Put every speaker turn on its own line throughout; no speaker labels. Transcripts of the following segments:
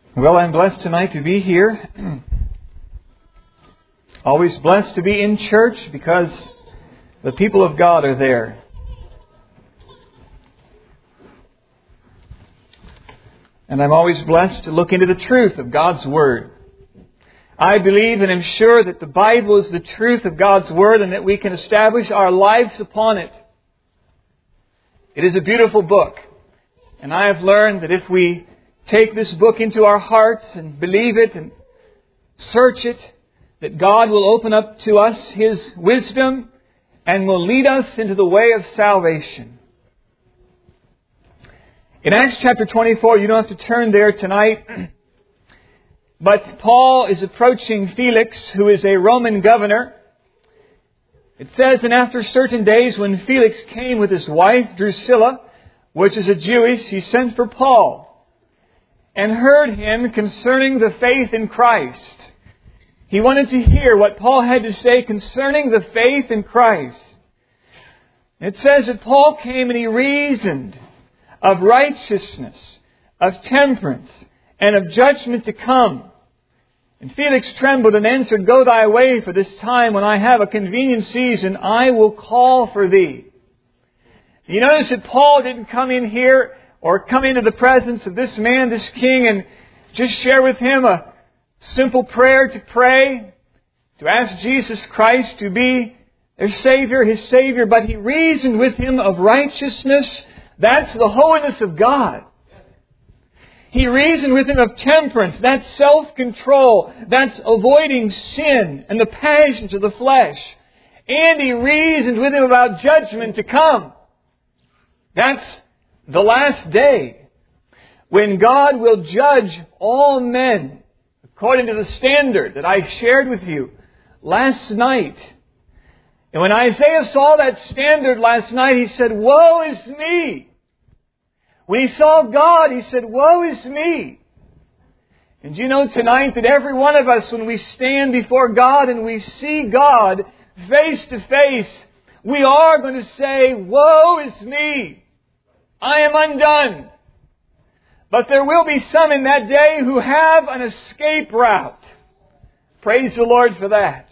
Well, I'm blessed tonight to be here. Always blessed to be in church because the people of God are there. And I'm always blessed to look into the truth of God's Word. I believe and am sure that the Bible is the truth of God's Word and that we can establish our lives upon it. It is a beautiful book. And I have learned that if we take this book into our hearts and believe it and search it, that God will open up to us His wisdom and will lead us into the way of salvation. In Acts chapter 24, you don't have to turn there tonight, but Paul is approaching Felix, who is a Roman governor. It says, and after certain days when Felix came with his wife Drusilla, which is a Jewess, he sent for Paul and heard him concerning the faith in Christ. He wanted to hear what Paul had to say concerning the faith in Christ. It says that Paul came and he reasoned of righteousness, of temperance, and of judgment to come. And Felix trembled and answered, Go thy way, for this time when I have a convenient season, I will call for thee. You notice that Paul didn't come in here or come into the presence of this man, this king, and just share with him a simple prayer to pray, to ask Jesus Christ to be their Savior, His Savior, but he reasoned with him of righteousness. That's the holiness of God. He reasoned with him of temperance. That's self-control. That's avoiding sin and the passions of the flesh. And he reasoned with him about judgment to come. That's the last day, when God will judge all men according to the standard that I shared with you last night. And when Isaiah saw that standard last night, he said, Woe is me! When he saw God, he said, Woe is me! And you know tonight that every one of us, when we stand before God and we see God face to face, we are going to say, Woe is me! I am undone. But there will be some in that day who have an escape route. Praise the Lord for that.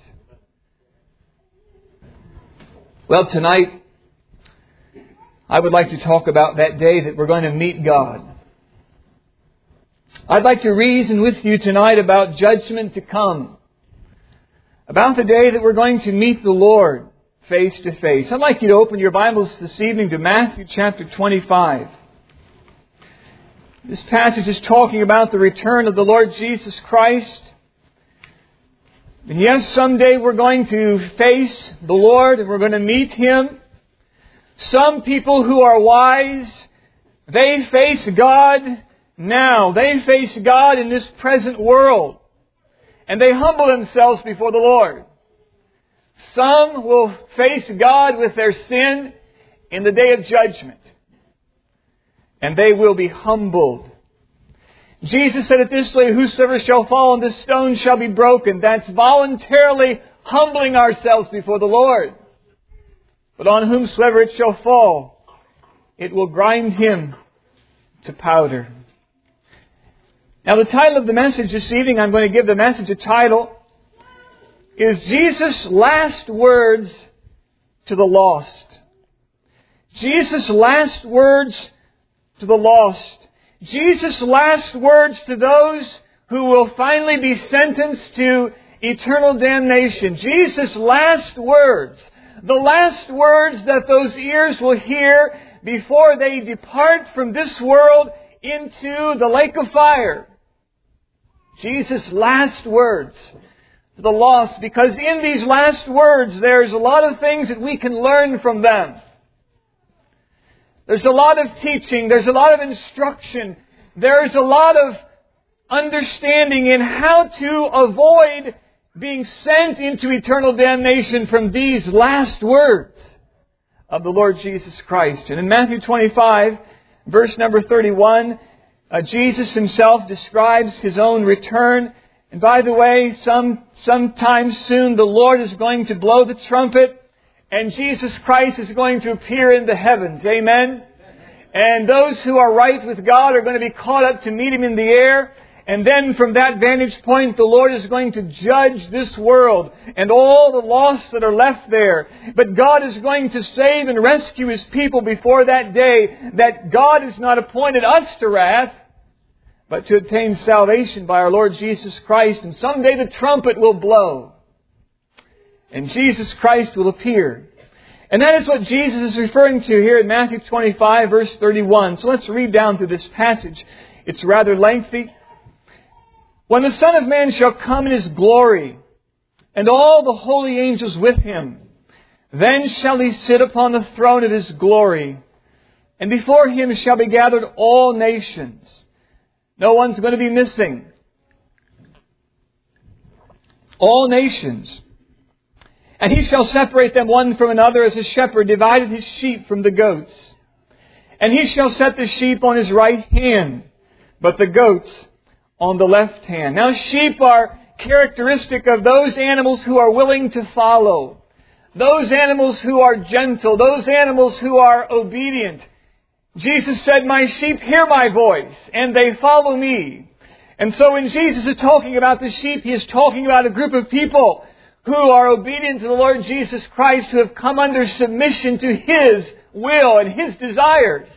Well, tonight, I would like to talk about that day that we're going to meet God. I'd like to reason with you tonight about judgment to come. About the day that we're going to meet the Lord face to face. I'd like you to open your Bibles this evening to Matthew chapter 25. This passage is talking about the return of the Lord Jesus Christ. And yes, someday we're going to face the Lord and we're going to meet Him. Some people who are wise, they face God now. They face God in this present world. And they humble themselves before the Lord. Some will face God with their sin in the day of judgment. And they will be humbled. Jesus said it this way, Whosoever shall fall on this stone shall be broken. That's voluntarily humbling ourselves before the Lord. But on whomsoever it shall fall, it will grind him to powder. Now the title of the message this evening, I'm going to give the message a title, is Jesus' last words to the lost. Jesus' last words to the lost. Jesus' last words to those who will finally be sentenced to eternal damnation. Jesus' last words. The last words that those ears will hear before they depart from this world into the lake of fire. Jesus' last words to the lost, because in these last words there's a lot of things that we can learn from them. There's a lot of teaching, there's a lot of instruction, there's a lot of understanding in how to avoid being sent into eternal damnation from these last words of the Lord Jesus Christ. And in Matthew 25, verse number 31, Jesus Himself describes His own return. And by the way, sometime soon the Lord is going to blow the trumpet and Jesus Christ is going to appear in the heavens. Amen? And those who are right with God are going to be caught up to meet Him in the air. And then from that vantage point, the Lord is going to judge this world and all the lost that are left there. But God is going to save and rescue His people before that day, that God has not appointed us to wrath, but to obtain salvation by our Lord Jesus Christ. And someday the trumpet will blow, and Jesus Christ will appear. And that is what Jesus is referring to here in Matthew 25, verse 31. So let's read down through this passage. It's rather lengthy. When the Son of Man shall come in His glory, and all the holy angels with Him, then shall He sit upon the throne of His glory, and before Him shall be gathered all nations. No one's going to be missing. All nations. And He shall separate them one from another, as a shepherd divided his sheep from the goats. And He shall set the sheep on His right hand, but the goats on the left hand. Now, sheep are characteristic of those animals who are willing to follow. Those animals who are gentle. Those animals who are obedient. Jesus said, "My sheep hear my voice, and they follow me." And so when Jesus is talking about the sheep, He is talking about a group of people who are obedient to the Lord Jesus Christ, who have come under submission to His will and His desires.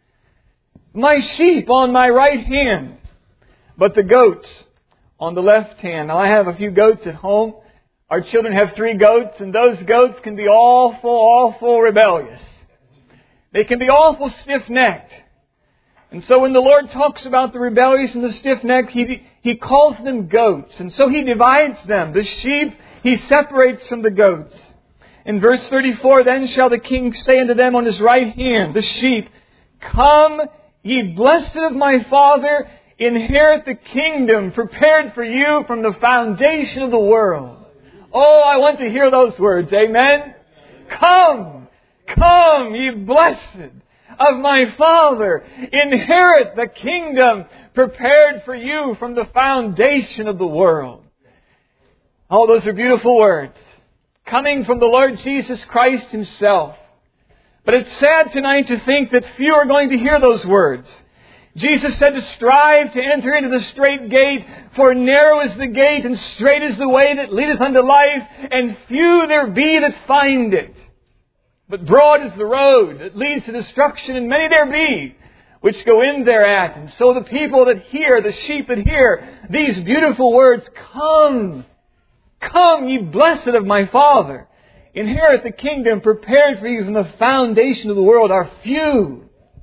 My sheep on my right hand, but the goats on the left hand. Now, I have a few goats at home. Our children have 3 goats, and those goats can be awful rebellious. They can be awful stiff-necked. And so when the Lord talks about the rebellious and the stiff-necked, He calls them goats. And so He divides them. The sheep He separates from the goats. In verse 34, "Then shall the King say unto them on His right hand, the sheep, Come, ye blessed of my Father, inherit the kingdom prepared for you from the foundation of the world." Oh, I want to hear those words. Amen? Come, come, ye blessed of my Father, inherit the kingdom prepared for you from the foundation of the world. Oh, those are beautiful words, coming from the Lord Jesus Christ Himself. But it's sad tonight to think that few are going to hear those words. Jesus said to strive to enter into the strait gate, for narrow is the gate and strait is the way that leadeth unto life, and few there be that find it. But broad is the road that leads to destruction, and many there be which go in thereat. And so the people that hear, the sheep that hear these beautiful words, Come, come, ye blessed of my Father, inherit the kingdom prepared for you from the foundation of the world, are few.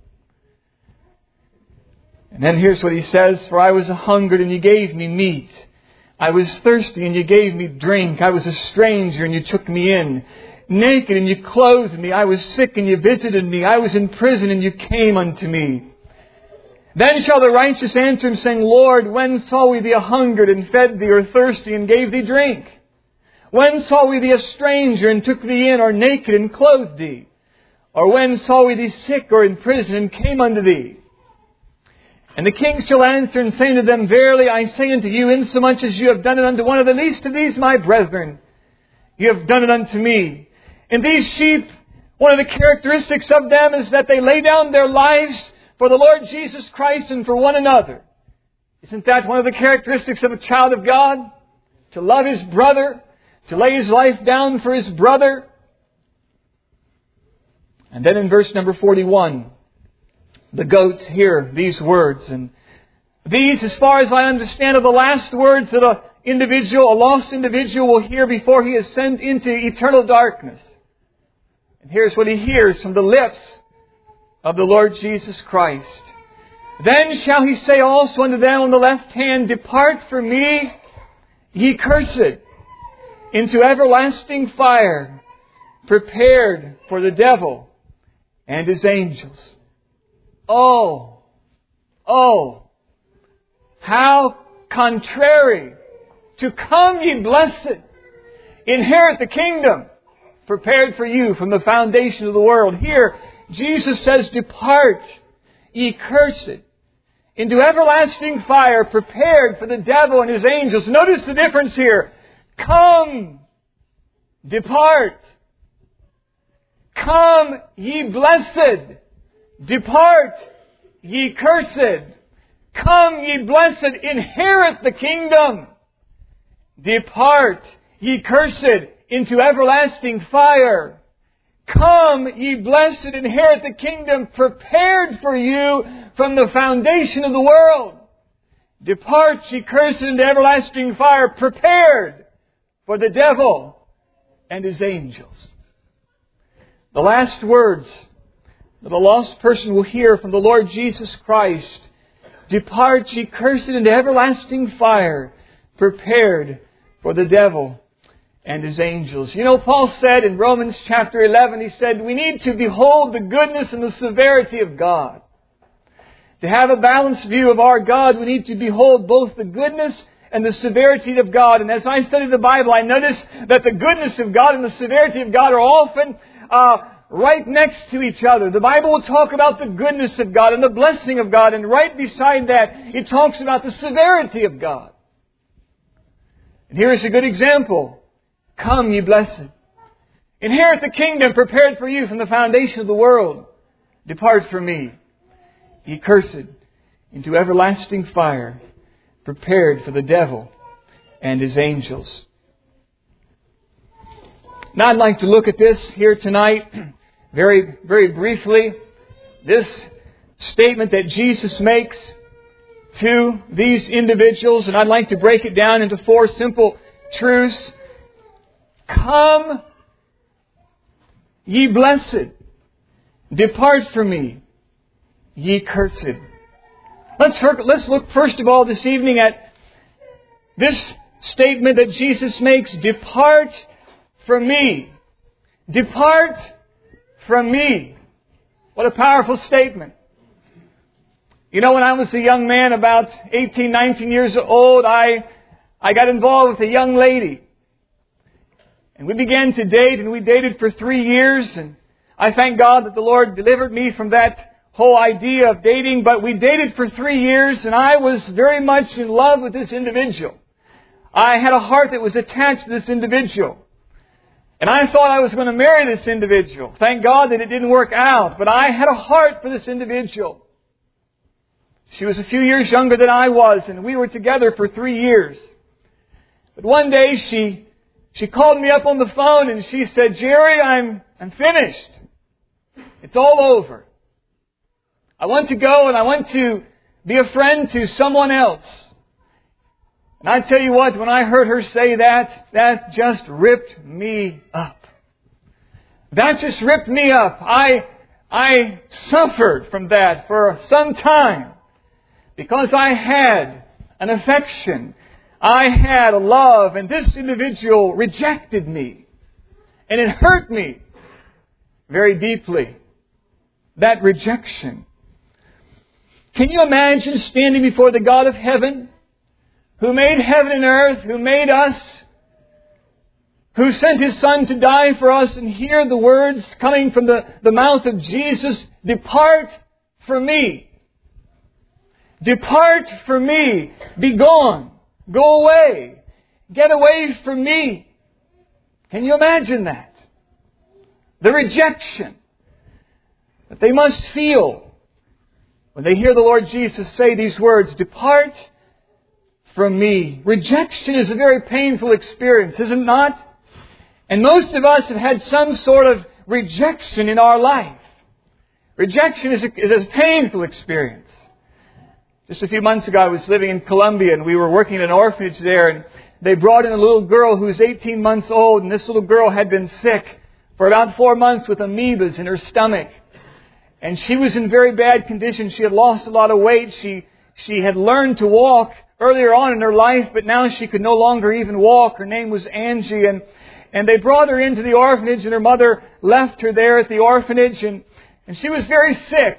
And then here's what He says, "For I was a hungered, and you gave me meat. I was thirsty, and you gave me drink. I was a stranger, and you took me in. Naked, and you clothed me. I was sick, and you visited me. I was in prison, and you came unto me." Then shall the righteous answer Him, saying, "Lord, when saw we thee a hungered, and fed thee, or thirsty, and gave thee drink? When saw we thee a stranger, and took thee in, or naked, and clothed thee? Or when saw we thee sick, or in prison, and came unto thee?" And the King shall answer and say unto them, "Verily I say unto you, insomuch as you have done it unto one of the least of these my brethren, you have done it unto me." And these sheep, one of the characteristics of them is that they lay down their lives for the Lord Jesus Christ and for one another. Isn't that one of the characteristics of a child of God? To love his brother, to lay his life down for his brother. And then in verse number 41, the goats hear these words. And these, as far as I understand, are the last words that a lost individual will hear before he is sent into eternal darkness. And here's what he hears from the lips of the Lord Jesus Christ. "Then shall He say also unto them on the left hand, Depart from me, ye cursed, into everlasting fire, prepared for the devil and his angels." Oh, how contrary to "Come, ye blessed, inherit the kingdom prepared for you from the foundation of the world." Here, Jesus says, "Depart, ye cursed, into everlasting fire, prepared for the devil and his angels." Notice the difference here. Come, depart. Come, ye blessed. Depart, ye cursed. Come, ye blessed, inherit the kingdom. Depart, ye cursed, into everlasting fire. Come, ye blessed, inherit the kingdom prepared for you from the foundation of the world. Depart, ye cursed, into everlasting fire, prepared for the devil and his angels. The last words that a lost person will hear from the Lord Jesus Christ: Depart, ye cursed, into everlasting fire, prepared for the devil and his angels. You know, Paul said in Romans chapter 11, he said, we need to behold the goodness and the severity of God. To have a balanced view of our God, we need to behold both the goodness and the severity of God. And as I study the Bible, I notice that the goodness of God and the severity of God are often right next to each other. The Bible will talk about the goodness of God and the blessing of God, and right beside that, it talks about the severity of God. And here is a good example. Come, ye blessed. Inherit the kingdom prepared for you from the foundation of the world. Depart from me, ye cursed, into everlasting fire, prepared for the devil and his angels. Now I'd like to look at this here tonight, very, very briefly. This statement that Jesus makes to these individuals, and I'd like to break it down into 4 simple truths. Come, ye blessed. Depart from me, ye cursed. Let's look first of all this evening at this statement that Jesus makes. Depart from me. Depart from me. What a powerful statement. You know, when I was a young man, about 18, 19 years old, I got involved with a young lady. And we began to date, and we dated for 3 years. And I thank God that the Lord delivered me from that whole idea of dating. But we dated for 3 years, and I was very much in love with this individual. I had a heart that was attached to this individual. And I thought I was going to marry this individual. Thank God that it didn't work out. But I had a heart for this individual. She was a few years younger than I was, and we were together for 3 years. But one day she called me up on the phone and she said, Jerry, I'm finished. It's all over. I want to go and I want to be a friend to someone else. And I tell you what, when I heard her say that, that just ripped me up. That just ripped me up. I suffered from that for some time because I had an affection. I had a love, and this individual rejected me. And it hurt me very deeply. That rejection. Can you imagine standing before the God of heaven, who made heaven and earth, who made us, who sent His Son to die for us, and hear the words coming from the mouth of Jesus, depart from me. Depart from me. Be gone. Go away. Get away from me. Can you imagine that? The rejection that they must feel when they hear the Lord Jesus say these words, depart from me. Rejection is a very painful experience, is it not? And most of us have had some sort of rejection in our life. Rejection is a painful experience. Just a few months ago, I was living in Colombia, and we were working in an orphanage there, and they brought in a little girl who was 18 months old, and this little girl had been sick for about 4 months with amoebas in her stomach. And she was in very bad condition. She had lost a lot of weight. She had learned to walk earlier on in her life, but now she could no longer even walk. Her name was Angie, and they brought her into the orphanage, and her mother left her there at the orphanage, and she was very sick.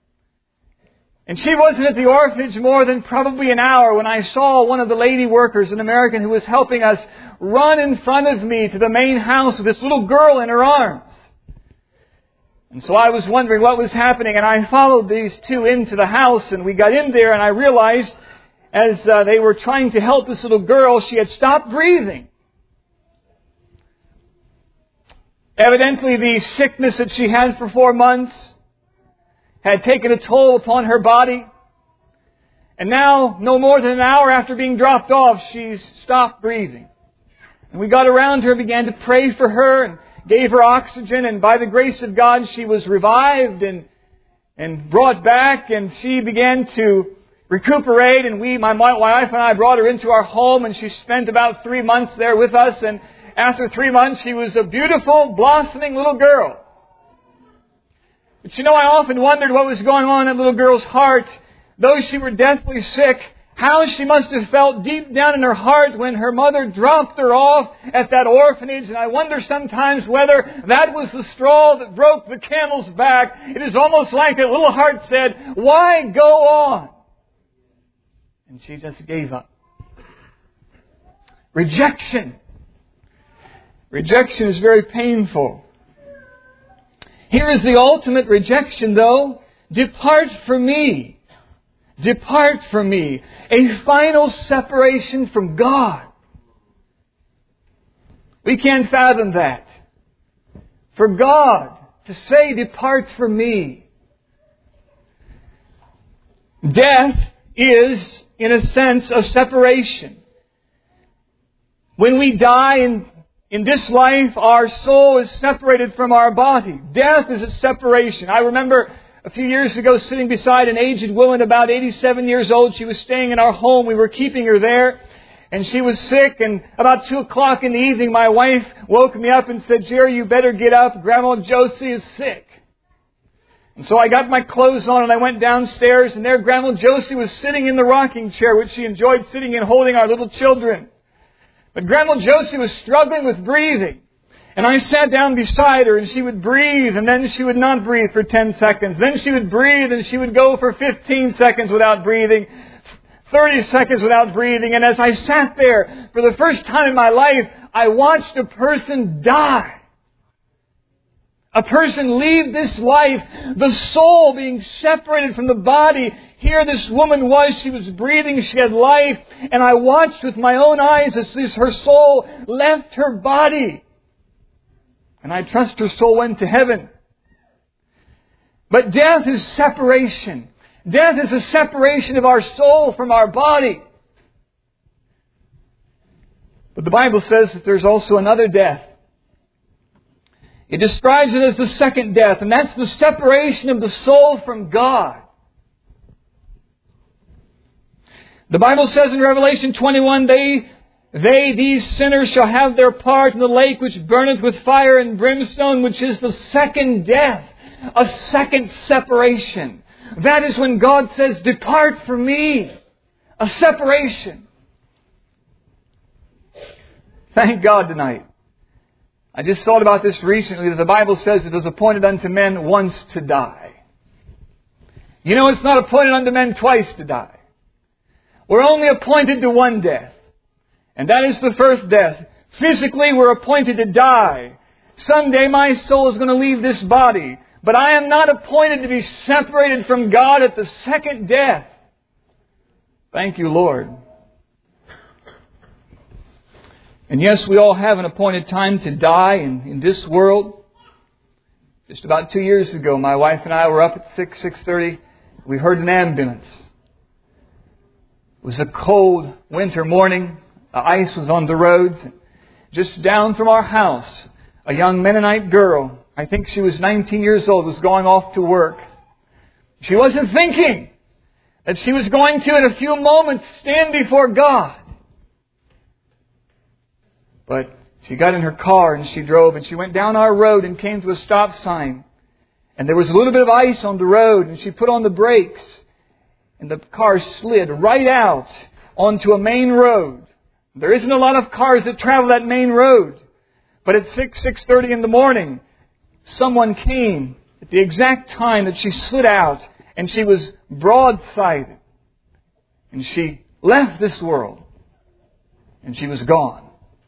And she wasn't at the orphanage more than probably an hour when I saw one of the lady workers, an American who was helping us, run in front of me to the main house with this little girl in her arms. And so I was wondering what was happening, and I followed these two into the house, and we got in there, and I realized as they were trying to help this little girl, she had stopped breathing. Evidently, the sickness that she had for 4 months had taken a toll upon her body. And now, no more than an hour after being dropped off, she's stopped breathing. And we got around her, began to pray for her, and gave her oxygen. And by the grace of God, she was revived and brought back. And she began to recuperate. And my wife and I brought her into our home. And she spent about 3 months there with us. And after 3 months, she was a beautiful, blossoming little girl. But you know, I often wondered what was going on in that little girl's heart. Though she were deathly sick, how she must have felt deep down in her heart when her mother dropped her off at that orphanage. And I wonder sometimes whether that was the straw that broke the camel's back. It is almost like that little heart said, "Why go on?" And she just gave up. Rejection. Rejection is very painful. Here is the ultimate rejection, though. Depart from me. Depart from me. A final separation from God. We can't fathom that. For God to say, "Depart from me." Death is, in a sense, a separation. When we die in this life, our soul is separated from our body. Death is a separation. I remember a few years ago sitting beside an aged woman about 87 years old. She was staying in our home. We were keeping her there. And she was sick. And about 2 o'clock in the evening, my wife woke me up and said, "Jerry, you better get up. Grandma Josie is sick." And so I got my clothes on and I went downstairs. And there Grandma Josie was sitting in the rocking chair, which she enjoyed sitting in, holding our little children. But Grandma Josie was struggling with breathing. And I sat down beside her and she would breathe and then she would not breathe for 10 seconds. Then she would breathe and she would go for 15 seconds without breathing, 30 seconds without breathing. And as I sat there, for the first time in my life, I watched a person die. A person leave this life, the soul being separated from the body. Here this woman was, she was breathing, she had life. And I watched with my own eyes as her soul left her body. And I trust her soul went to heaven. But death is separation. Death is a separation of our soul from our body. But the Bible says that there's also another death. It describes it as the second death, and that's the separation of the soul from God. The Bible says in Revelation 21, these sinners shall have their part in the lake which burneth with fire and brimstone, which is the second death, a second separation. That is when God says, "Depart from me," a separation. Thank God tonight. I just thought about this recently, that the Bible says it is appointed unto men once to die. You know, it's not appointed unto men twice to die. We're only appointed to one death. And that is the first death. Physically, we're appointed to die. Someday my soul is going to leave this body. But I am not appointed to be separated from God at the second death. Thank you, Lord. And yes, we all have an appointed time to die in this world. Just about 2 years ago, my wife and I were up at 6:30. We heard an ambulance. It was a cold winter morning. The ice was on the roads. Just down from our house, a young Mennonite girl, I think she was 19 years old, was going off to work. She wasn't thinking that she was going to, in a few moments, stand before God. But she got in her car and she drove, and she went down our road and came to a stop sign. And there was a little bit of ice on the road, and she put on the brakes. And the car slid right out onto a main road. There isn't a lot of cars that travel that main road. But at 6:30 in the morning, someone came at the exact time that she slid out, and she was broadsided. And she left this world. And she was gone.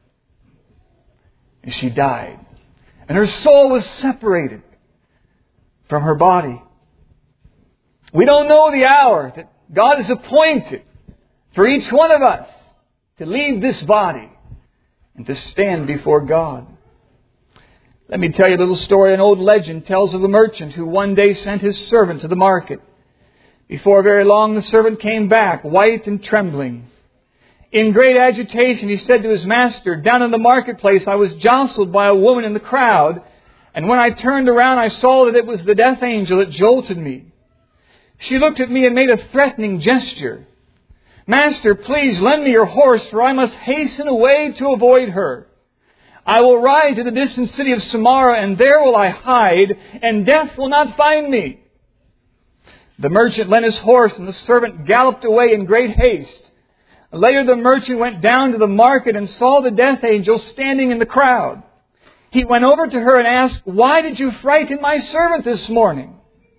And she died. And her soul was separated from her body. We don't know the hour that God has appointed for each one of us to leave this body and to stand before God. Let me tell you a little story. An old legend tells of a merchant who one day sent his servant to the market Before very long, the servant came back, white and trembling. In great agitation, he said to his master, "Down in the marketplace, I was jostled by a woman in the crowd, and when I turned around, I saw that it was the death angel that jolted me. She looked at me and made a threatening gesture. 'Master, please lend me your horse, for I must hasten away to avoid her. I will ride to the distant city of Samara, and there will I hide, and death will not find me.' The merchant lent his horse, and the servant galloped away in great haste. Later the merchant went down to the market and saw the death angel standing in the crowd. He went over to her and asked, 'Why did you frighten my servant this morning?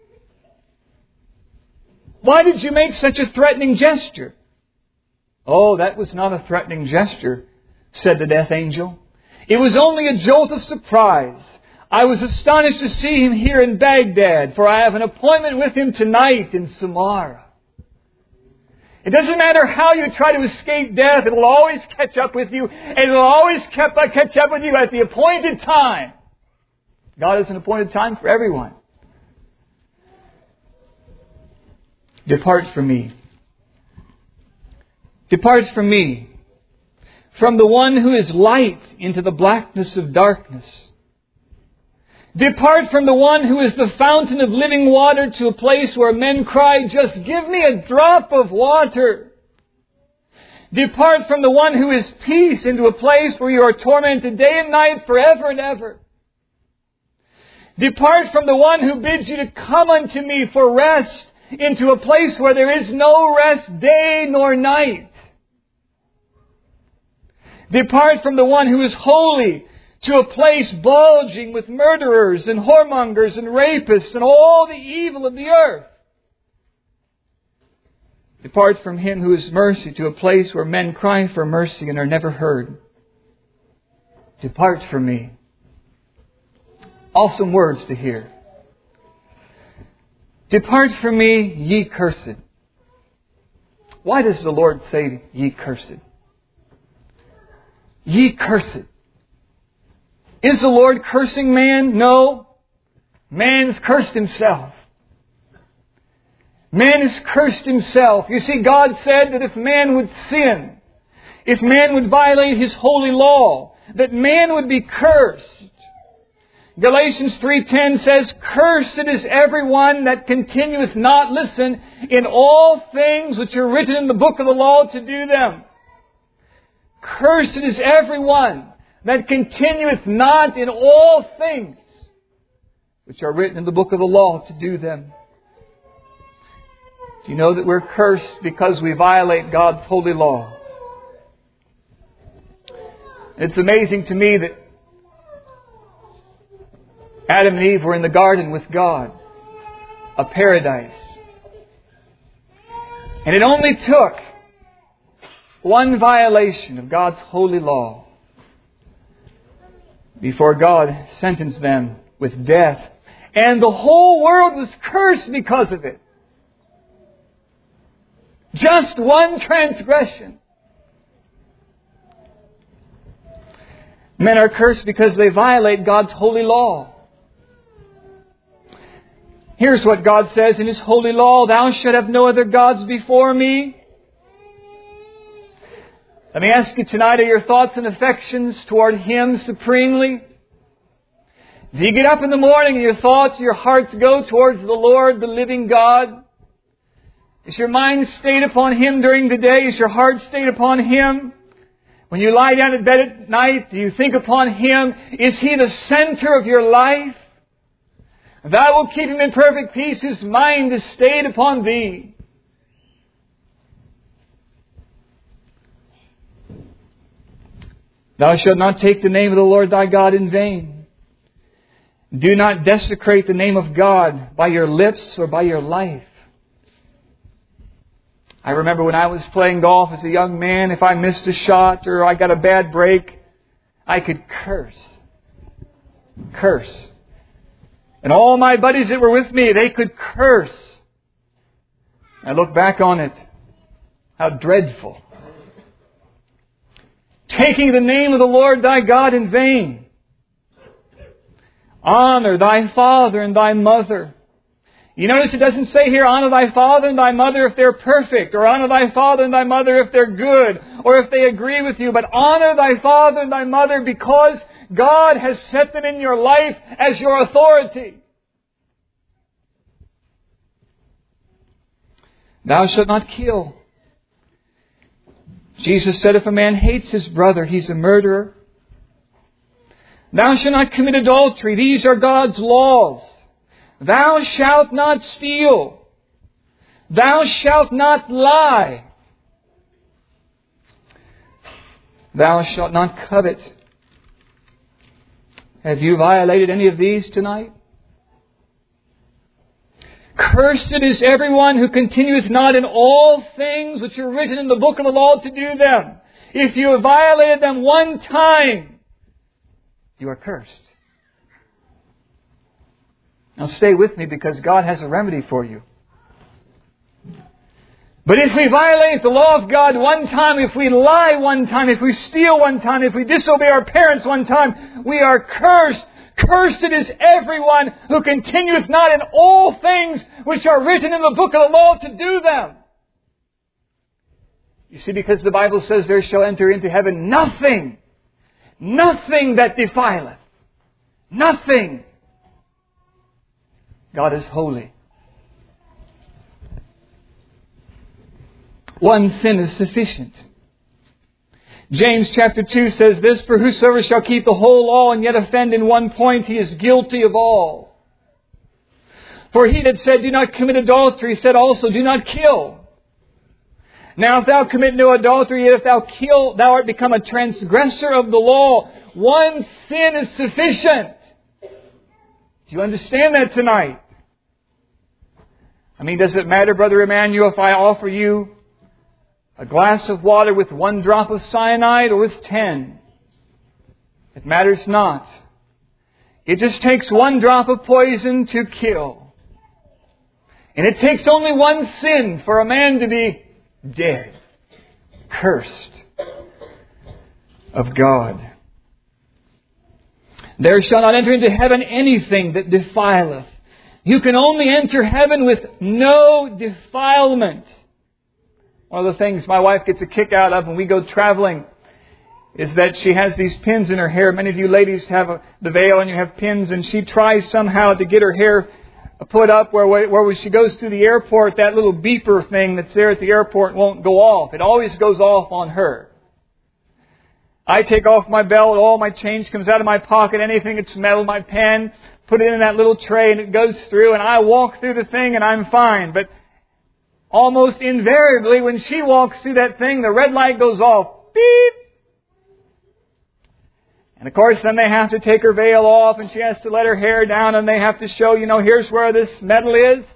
Why did you make such a threatening gesture?' 'Oh, that was not a threatening gesture,' said the death angel. 'It was only a jolt of surprise. I was astonished to see him here in Baghdad, for I have an appointment with him tonight in Samara.' It doesn't matter how you try to escape death, it will always catch up with you, and it will always catch up with you at the appointed time. God has an appointed time for everyone. Depart from me. Depart from me, from the one who is light into the blackness of darkness. Depart from the one who is the fountain of living water to a place where men cry, 'Just give me a drop of water.' Depart from the one who is peace into a place where you are tormented day and night forever and ever. Depart from the one who bids you to come unto me for rest into a place where there is no rest day nor night. Depart from the one who is holy to a place bulging with murderers and whoremongers and rapists and all the evil of the earth. Depart from him who is mercy to a place where men cry for mercy and are never heard. Depart from me. Awesome words to hear. Depart from me, ye cursed. Why does the Lord say, ye cursed? Ye cursed. Is the Lord cursing man? No. Man's cursed himself. Man has cursed himself. You see, God said that if man would sin, if man would violate His holy law, that man would be cursed. Galatians 3:10 says, "Cursed is everyone that continueth not," listen, "in all things which are written in the book of the law to do them." Cursed is everyone that continueth not in all things which are written in the book of the law to do them. Do you know that we're cursed because we violate God's holy law? It's amazing to me that Adam and Eve were in the garden with God, a paradise. And it only took one violation of God's holy law before God sentenced them with death. And the whole world was cursed because of it. Just one transgression. Men are cursed because they violate God's holy law. Here's what God says in His holy law: "Thou shalt have no other gods before me." Let me ask you tonight, are your thoughts and affections toward Him supremely? Do you get up in the morning and your thoughts, your hearts go towards the Lord, the living God? Is your mind stayed upon Him during the day? Is your heart stayed upon Him? When you lie down in bed at night, do you think upon Him? Is He the center of your life? Thou wilt keep him in perfect peace, whose mind is stayed upon Thee. Thou shalt not take the name of the Lord thy God in vain. Do not desecrate the name of God by your lips or by your life. I remember when I was playing golf as a young man, if I missed a shot or I got a bad break, I could curse. Curse. And all my buddies that were with me, they could curse. I look back on it. How dreadful. Taking the name of the Lord thy God in vain. Honor thy father and thy mother. You notice it doesn't say here, honor thy father and thy mother if they're perfect, or honor thy father and thy mother if they're good, or if they agree with you, but honor thy father and thy mother because God has set them in your life as your authority. Thou shalt not kill. Jesus said if a man hates his brother, he's a murderer. Thou shalt not commit adultery. These are God's laws. Thou shalt not steal. Thou shalt not lie. Thou shalt not covet. Have you violated any of these tonight? Cursed is everyone who continueth not in all things which are written in the book of the law to do them. If you have violated them one time, you are cursed. Now stay with me because God has a remedy for you. But if we violate the law of God one time, if we lie one time, if we steal one time, if we disobey our parents one time, we are cursed. Cursed is everyone who continueth not in all things which are written in the book of the law to do them. You see, because the Bible says there shall enter into heaven nothing that defileth. Nothing. God is holy. One sin is sufficient. James chapter 2 says this, for whosoever shall keep the whole law and yet offend in one point, he is guilty of all. For he that said, do not commit adultery, said also, do not kill. Now if thou commit no adultery, yet if thou kill, thou art become a transgressor of the law. One sin is sufficient. Do you understand that tonight? I mean, does it matter, Brother Emmanuel, if I offer you a glass of water with 1 drop of cyanide or with 10? It matters not. It just takes 1 drop of poison to kill. And it takes only one sin for a man to be dead, cursed of God. There shall not enter into heaven anything that defileth. You can only enter heaven with no defilement. One of the things my wife gets a kick out of when we go traveling is that she has these pins in her hair. Many of you ladies have the veil and you have pins, and she tries somehow to get her hair put up where when she goes through the airport, that little beeper thing that's there at the airport won't go off. It always goes off on her. I take off my belt, all my change comes out of my pocket, anything that's metal, my pen, put it in that little tray and it goes through, and I walk through the thing and I'm fine. But almost invariably when she walks through that thing, the red light goes off. Beep! And of course then they have to take her veil off and she has to let her hair down and they have to show, here's where this metal is.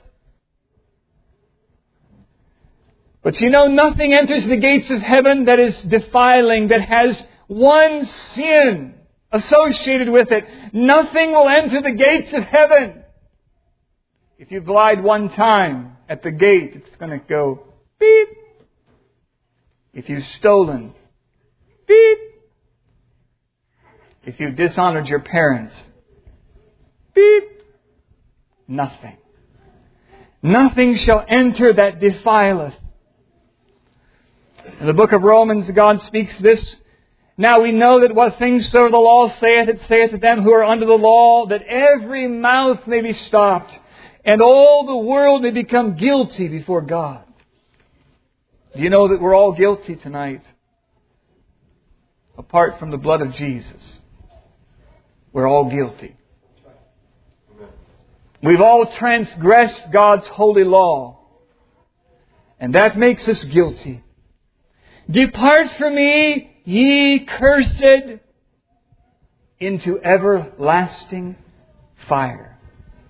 But nothing enters the gates of heaven that is defiling, that has one sin associated with it. Nothing will enter the gates of heaven. If you've lied one time at the gate, it's going to go beep. If you've stolen, beep. If you've dishonored your parents, beep. Nothing. Nothing shall enter that defileth. In the book of Romans, God speaks this. Now we know that what things soever the law saith, it saith to them who are under the law, that every mouth may be stopped, and all the world may become guilty before God. Do you know that we're all guilty tonight? Apart from the blood of Jesus, we're all guilty. We've all transgressed God's holy law, and that makes us guilty. Depart from me, ye cursed, into everlasting fire.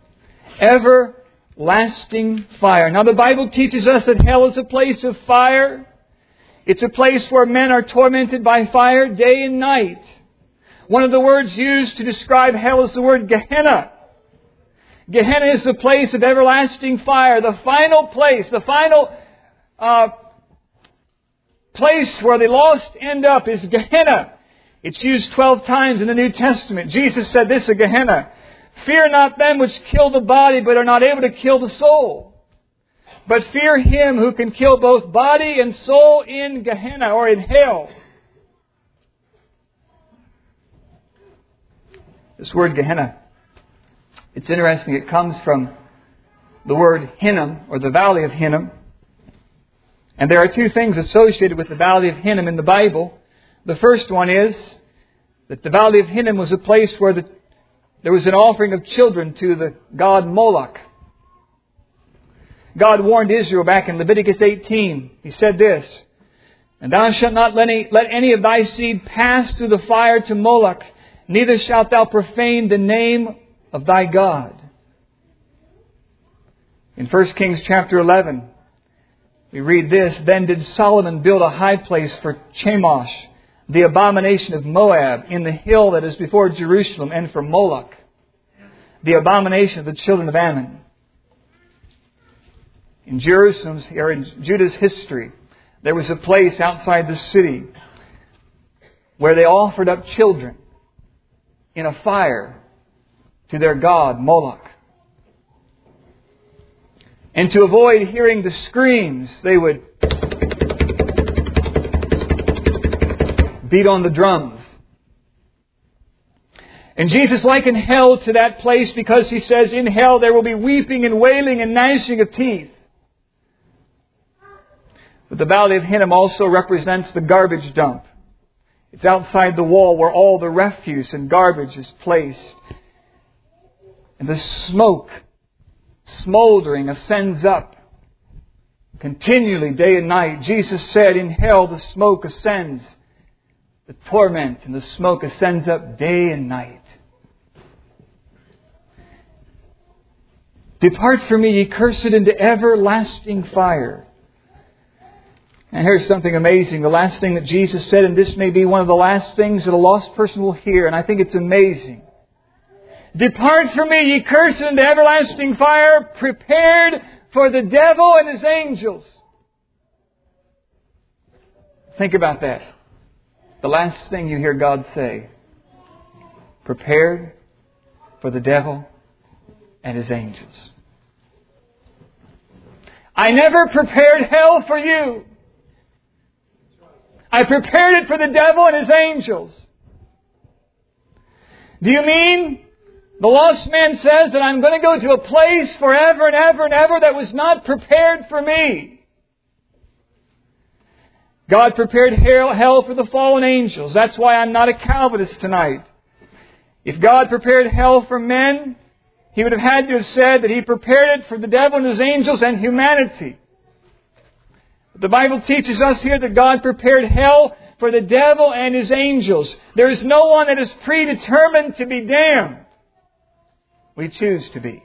Everlasting fire. Now the Bible teaches us that hell is a place of fire. It's a place where men are tormented by fire day and night. One of the words used to describe hell is the word Gehenna. Gehenna is the place of everlasting fire. The final place, the final place where the lost end up is Gehenna. It's used 12 times in the New Testament. Jesus said this of Gehenna. Fear not them which kill the body, but are not able to kill the soul. But fear Him who can kill both body and soul in Gehenna, or in hell. This word Gehenna, it's interesting. It comes from the word Hinnom, or the Valley of Hinnom. And there are two things associated with the Valley of Hinnom in the Bible. The first one is that the Valley of Hinnom was a place where there was an offering of children to the god Moloch. God warned Israel back in Leviticus 18. He said this, "And thou shalt not let any of thy seed pass through the fire to Moloch, neither shalt thou profane the name of thy God." In 1 Kings chapter 11, we read this, "Then did Solomon build a high place for Chemosh, the abomination of Moab, in the hill that is before Jerusalem, and for Moloch, the abomination of the children of Ammon." In Jerusalem's, or in Judah's history, there was a place outside the city where they offered up children in a fire to their god Moloch. And to avoid hearing the screams, they would beat on the drums. And Jesus likened hell to that place because He says, in hell there will be weeping and wailing and gnashing of teeth. But the Valley of Hinnom also represents the garbage dump. It's outside the wall where all the refuse and garbage is placed. And the smoke, smoldering, ascends up continually day and night. Jesus said, in hell the smoke ascends. The torment and the smoke ascends up day and night. "Depart from me, ye cursed, into everlasting fire." And here's something amazing. The last thing that Jesus said, and this may be one of the last things that a lost person will hear, and I think it's amazing. "Depart from me, ye cursed, into everlasting fire, prepared for the devil and his angels." Think about that. The last thing you hear God say. Prepared for the devil and his angels. I never prepared hell for you. I prepared it for the devil and his angels. Do you mean the lost man says that I'm going to go to a place forever and ever and ever that was not prepared for me? God prepared hell for the fallen angels. That's why I'm not a Calvinist tonight. If God prepared hell for men, He would have had to have said that He prepared it for the devil and his angels and humanity. But the Bible teaches us here that God prepared hell for the devil and his angels. There is no one that is predetermined to be damned. We choose to be.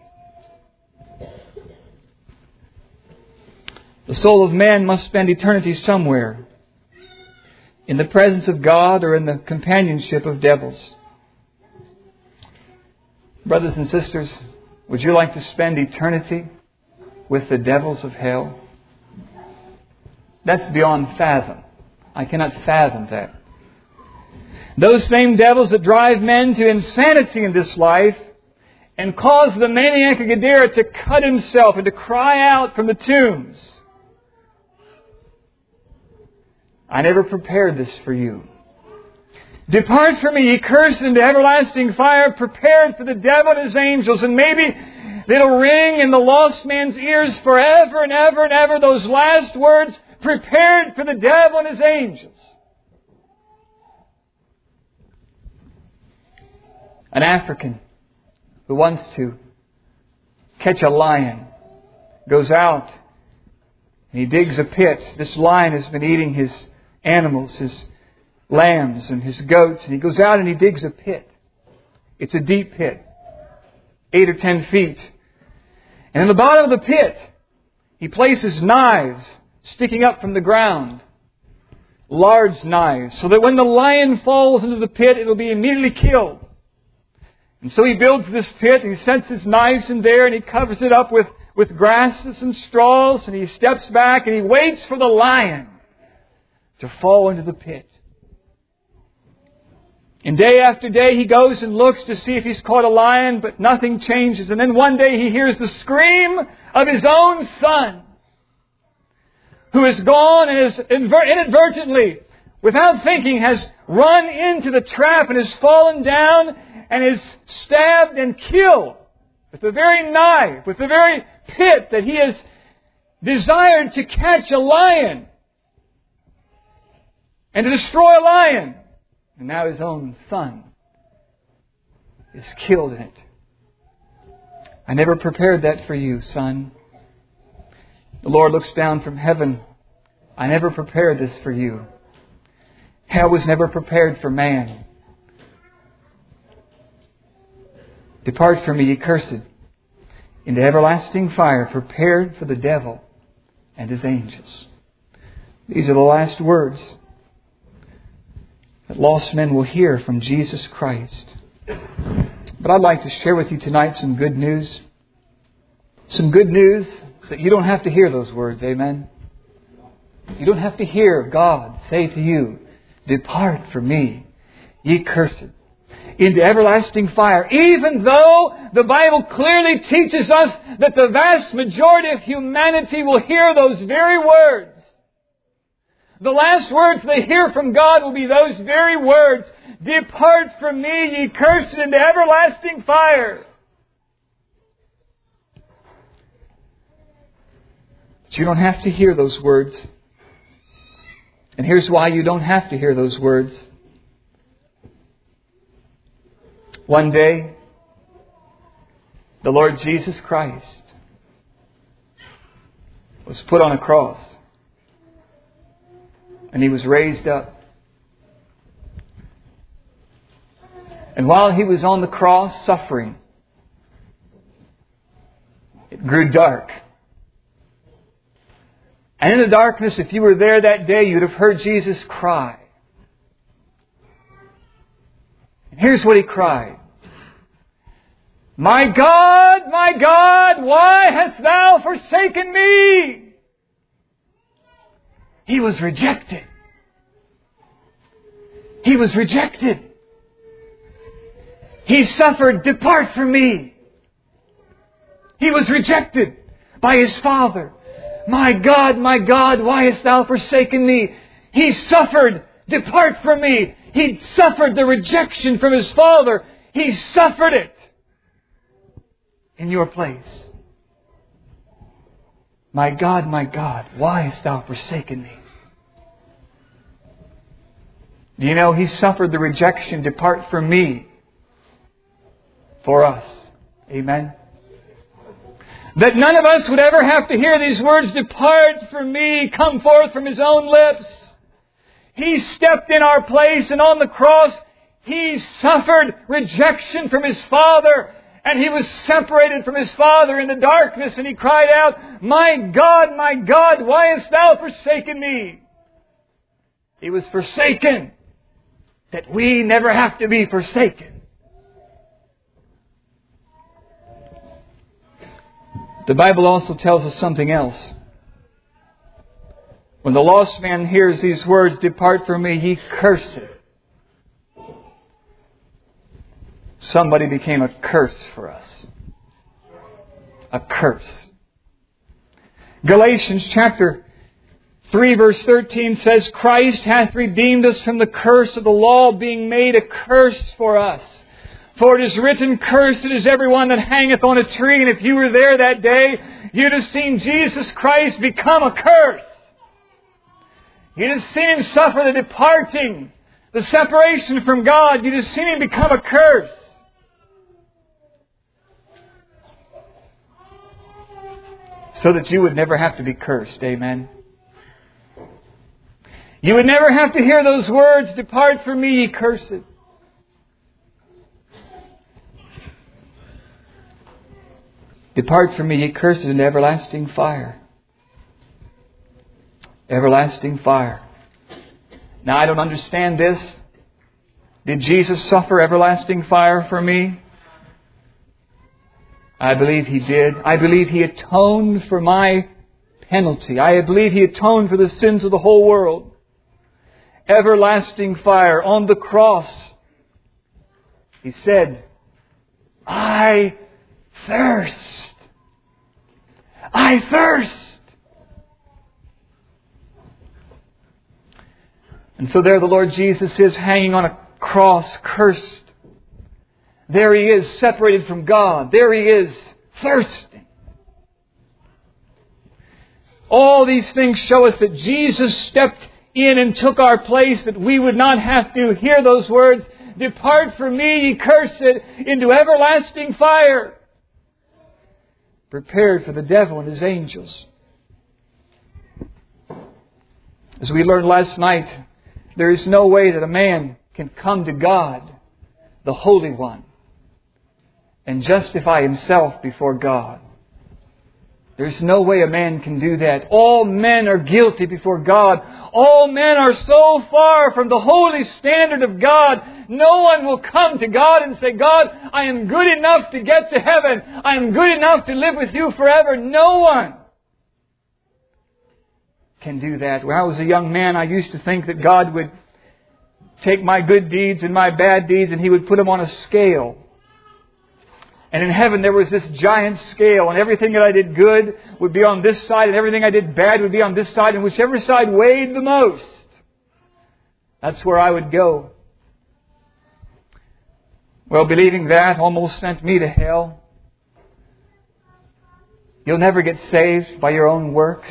The soul of man must spend eternity somewhere, in the presence of God or in the companionship of devils. Brothers and sisters, would you like to spend eternity with the devils of hell? That's beyond fathom. I cannot fathom that. Those same devils that drive men to insanity in this life and cause the maniac of Gadara to cut himself and to cry out from the tombs. I never prepared this for you. Depart from me, ye cursed, into everlasting fire, prepared for the devil and his angels. And maybe it'll ring in the lost man's ears forever and ever and ever, those last words, prepared for the devil and his angels. An African who wants to catch a lion goes out and he digs a pit. This lion has been eating his animals, his lambs and his goats, and he goes out and he digs a pit. It's a deep pit, 8 or 10 feet. And in the bottom of the pit, he places knives sticking up from the ground. Large knives, so that when the lion falls into the pit, it will be immediately killed. And so he builds this pit, and he sets his knives in there, and he covers it up with grasses and straws, and he steps back, and he waits for the lion to fall into the pit. And day after day he goes and looks to see if he's caught a lion, but nothing changes. And then one day he hears the scream of his own son, who has gone and has inadvertently, without thinking, has run into the trap and has fallen down and is stabbed and killed with the very knife, with the very pit that he has desired to catch a lion and to destroy a lion. And now his own son is killed in it. I never prepared that for you, son. The Lord looks down from heaven. I never prepared this for you. Hell was never prepared for man. Depart from me, ye cursed, into everlasting fire, prepared for the devil and his angels. These are the last words that lost men will hear from Jesus Christ. But I'd like to share with you tonight some good news. Some good news so that you don't have to hear those words. Amen. You don't have to hear God say to you, depart from me, ye cursed, into everlasting fire. Even though the Bible clearly teaches us that the vast majority of humanity will hear those very words. The last words they hear from God will be those very words. Depart from me, ye cursed, into everlasting fire. But you don't have to hear those words. And here's why you don't have to hear those words. One day, the Lord Jesus Christ was put on a cross. And He was raised up. And while He was on the cross suffering, it grew dark. And in the darkness, if you were there that day, you'd have heard Jesus cry. And here's what He cried. My God, why hast Thou forsaken me? He was rejected. He was rejected. He suffered, depart from me. He was rejected by His Father. My God, why hast Thou forsaken me? He suffered, depart from me. He suffered the rejection from His Father. He suffered it in your place. My God, why hast Thou forsaken me? Do you know He suffered the rejection, depart from me, for us? Amen. That none of us would ever have to hear these words, depart from me, come forth from His own lips. He stepped in our place, and on the cross, He suffered rejection from His Father. And He was separated from His Father in the darkness, and He cried out, my God, why hast Thou forsaken me? He was forsaken, that we never have to be forsaken. The Bible also tells us something else. When the lost man hears these words, depart from me, ye cursed, somebody became a curse for us. A curse. Galatians chapter 3 verse 13 says, Christ hath redeemed us from the curse of the law, being made a curse for us. For it is written, cursed is everyone that hangeth on a tree. And if you were there that day, you'd have seen Jesus Christ become a curse. You'd have seen Him suffer the departing, the separation from God. You'd have seen Him become a curse. So that you would never have to be cursed. Amen. You would never have to hear those words, depart from me, ye cursed. Depart from me, ye cursed, into everlasting fire. Everlasting fire. Now, I don't understand this. Did Jesus suffer everlasting fire for me? I believe He did. I believe He atoned for my penalty. I believe He atoned for the sins of the whole world. Everlasting fire on the cross. He said, I thirst. I thirst. And so there the Lord Jesus is hanging on a cross, cursed. There He is, separated from God. There He is, thirsting. All these things show us that Jesus stepped in and took our place, that we would not have to hear those words, depart from me, ye cursed, into everlasting fire, prepared for the devil and his angels. As we learned last night, there is no way that a man can come to God, the Holy One, and justify himself before God. There's no way a man can do that. All men are guilty before God. All men are so far from the holy standard of God. No one will come to God and say, God, I am good enough to get to heaven. I am good enough to live with you forever. No one can do that. When I was a young man, I used to think that God would take my good deeds and my bad deeds and He would put them on a scale. And in heaven there was this giant scale, and everything that I did good would be on this side, and everything I did bad would be on this side, and whichever side weighed the most, that's where I would go. Well, believing that almost sent me to hell. You'll never get saved by your own works.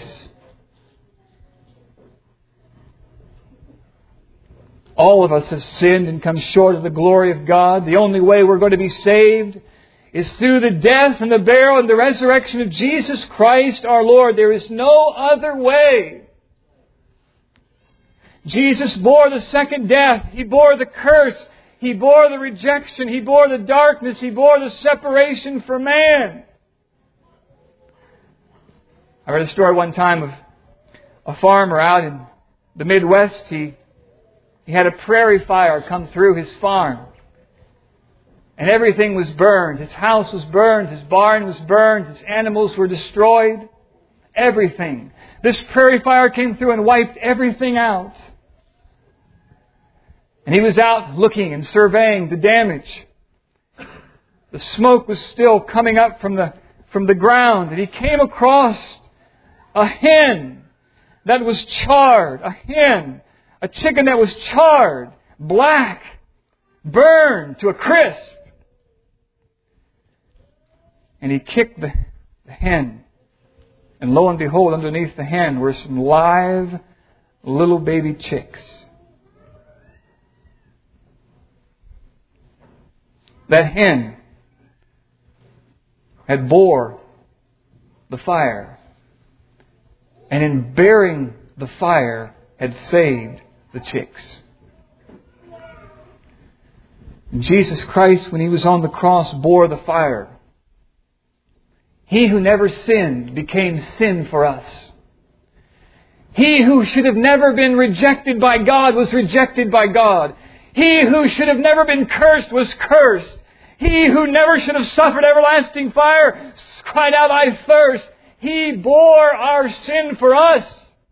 All of us have sinned and come short of the glory of God. The only way we're going to be saved is through the death and the burial and the resurrection of Jesus Christ our Lord. There is no other way. Jesus bore the second death. He bore the curse. He bore the rejection. He bore the darkness. He bore the separation from man. I read a story one time of a farmer out in the Midwest. He had a prairie fire come through his farm. And everything was burned. His house was burned. His barn was burned. His animals were destroyed. Everything. This prairie fire came through and wiped everything out. And he was out looking and surveying the damage. The smoke was still coming up from the ground. And he came across a hen that was charred. A chicken that was charred, black, burned to a crisp. And he kicked the hen. And lo and behold, underneath the hen were some live little baby chicks. That hen had bore the fire. And in bearing the fire, had saved the chicks. And Jesus Christ, when He was on the cross, bore the fire. He who never sinned became sin for us. He who should have never been rejected by God was rejected by God. He who should have never been cursed was cursed. He who never should have suffered everlasting fire cried out, I thirst. He bore our sin for us,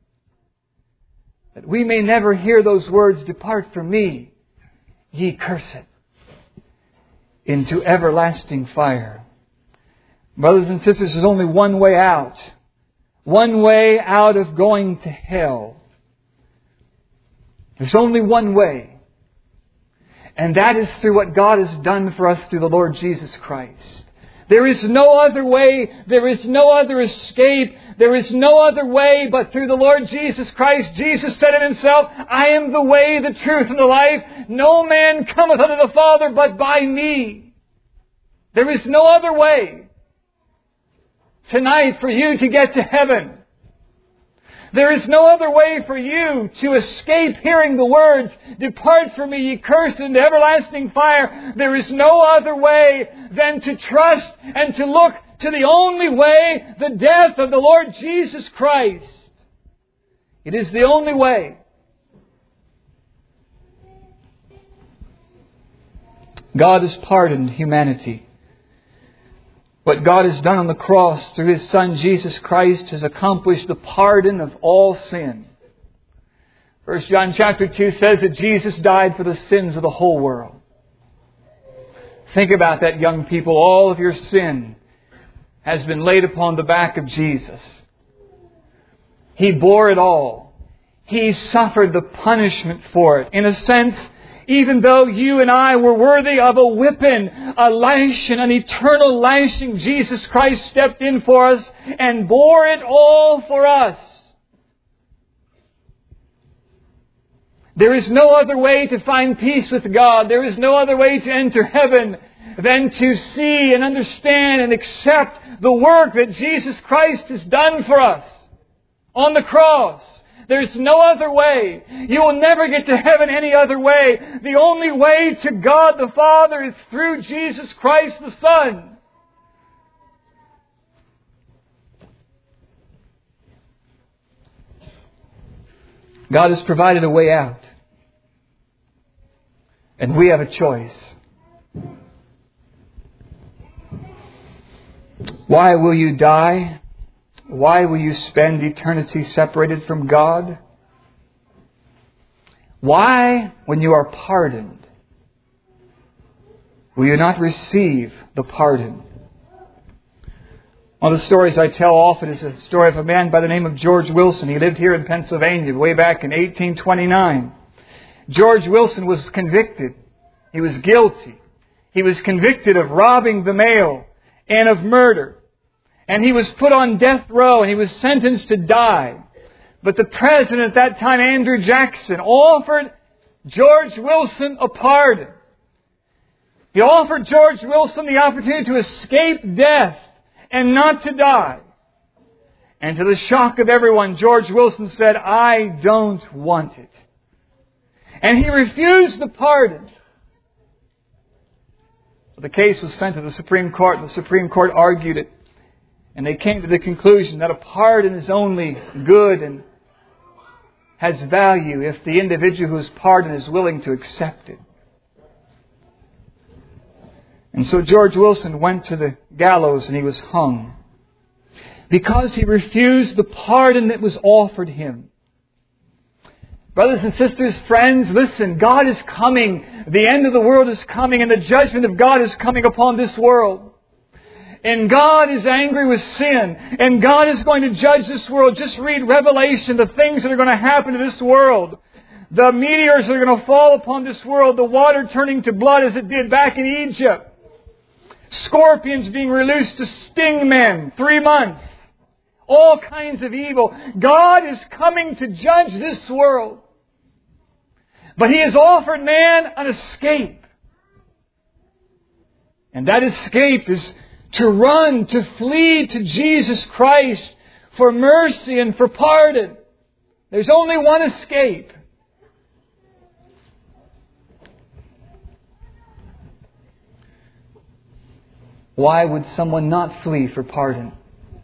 that we may never hear those words, depart from me, ye cursed, into everlasting fire. Brothers and sisters, there's only one way out. One way out of going to hell. There's only one way. And that is through what God has done for us through the Lord Jesus Christ. There is no other way. There is no other escape. There is no other way but through the Lord Jesus Christ. Jesus said it Himself, I am the way, the truth, and the life. No man cometh unto the Father but by me. There is no other way tonight for you to get to heaven. There is no other way for you to escape hearing the words, depart from me, ye cursed, into everlasting fire. There is no other way than to trust and to look to the only way, the death of the Lord Jesus Christ. It is the only way. God has pardoned humanity. What God has done on the cross through His Son Jesus Christ has accomplished the pardon of all sin. 1 John chapter 2 says that Jesus died for the sins of the whole world. Think about that, young people. All of your sin has been laid upon the back of Jesus. He bore it all. He suffered the punishment for it. In a sense, even though you and I were worthy of a whipping, a lashing, an eternal lashing, Jesus Christ stepped in for us and bore it all for us. There is no other way to find peace with God. There is no other way to enter heaven than to see and understand and accept the work that Jesus Christ has done for us on the cross. There's no other way. You will never get to heaven any other way. The only way to God the Father is through Jesus Christ the Son. God has provided a way out. And we have a choice. Why will you die? Why will you spend eternity separated from God? Why, when you are pardoned, will you not receive the pardon? One of the stories I tell often is a story of a man by the name of George Wilson. He lived here in Pennsylvania way back in 1829. George Wilson was convicted. He was guilty. He was convicted of robbing the mail and of murder. And he was put on death row and he was sentenced to die. But the president at that time, Andrew Jackson, offered George Wilson a pardon. He offered George Wilson the opportunity to escape death and not to die. And to the shock of everyone, George Wilson said, "I don't want it." And he refused the pardon. The case was sent to the Supreme Court, and the Supreme Court argued it. And they came to the conclusion that a pardon is only good and has value if the individual who is pardoned is willing to accept it. And so George Wilson went to the gallows and he was hung because he refused the pardon that was offered him. Brothers and sisters, friends, listen, God is coming. The end of the world is coming and the judgment of God is coming upon this world. And God is angry with sin. And God is going to judge this world. Just read Revelation, the things that are going to happen to this world. The meteors that are going to fall upon this world. The water turning to blood as it did back in Egypt. Scorpions being released to sting men. 3 months. All kinds of evil. God is coming to judge this world. But He has offered man an escape. And that escape is to run, to flee to Jesus Christ for mercy and for pardon. There's only one escape. Why would someone not flee for pardon?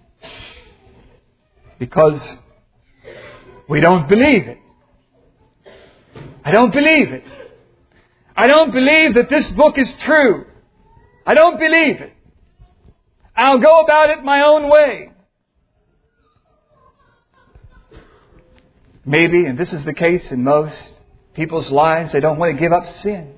Because we don't believe it. I don't believe it. I don't believe that this book is true. I don't believe it. I'll go about it my own way. Maybe, and this is the case in most people's lives, they don't want to give up sin.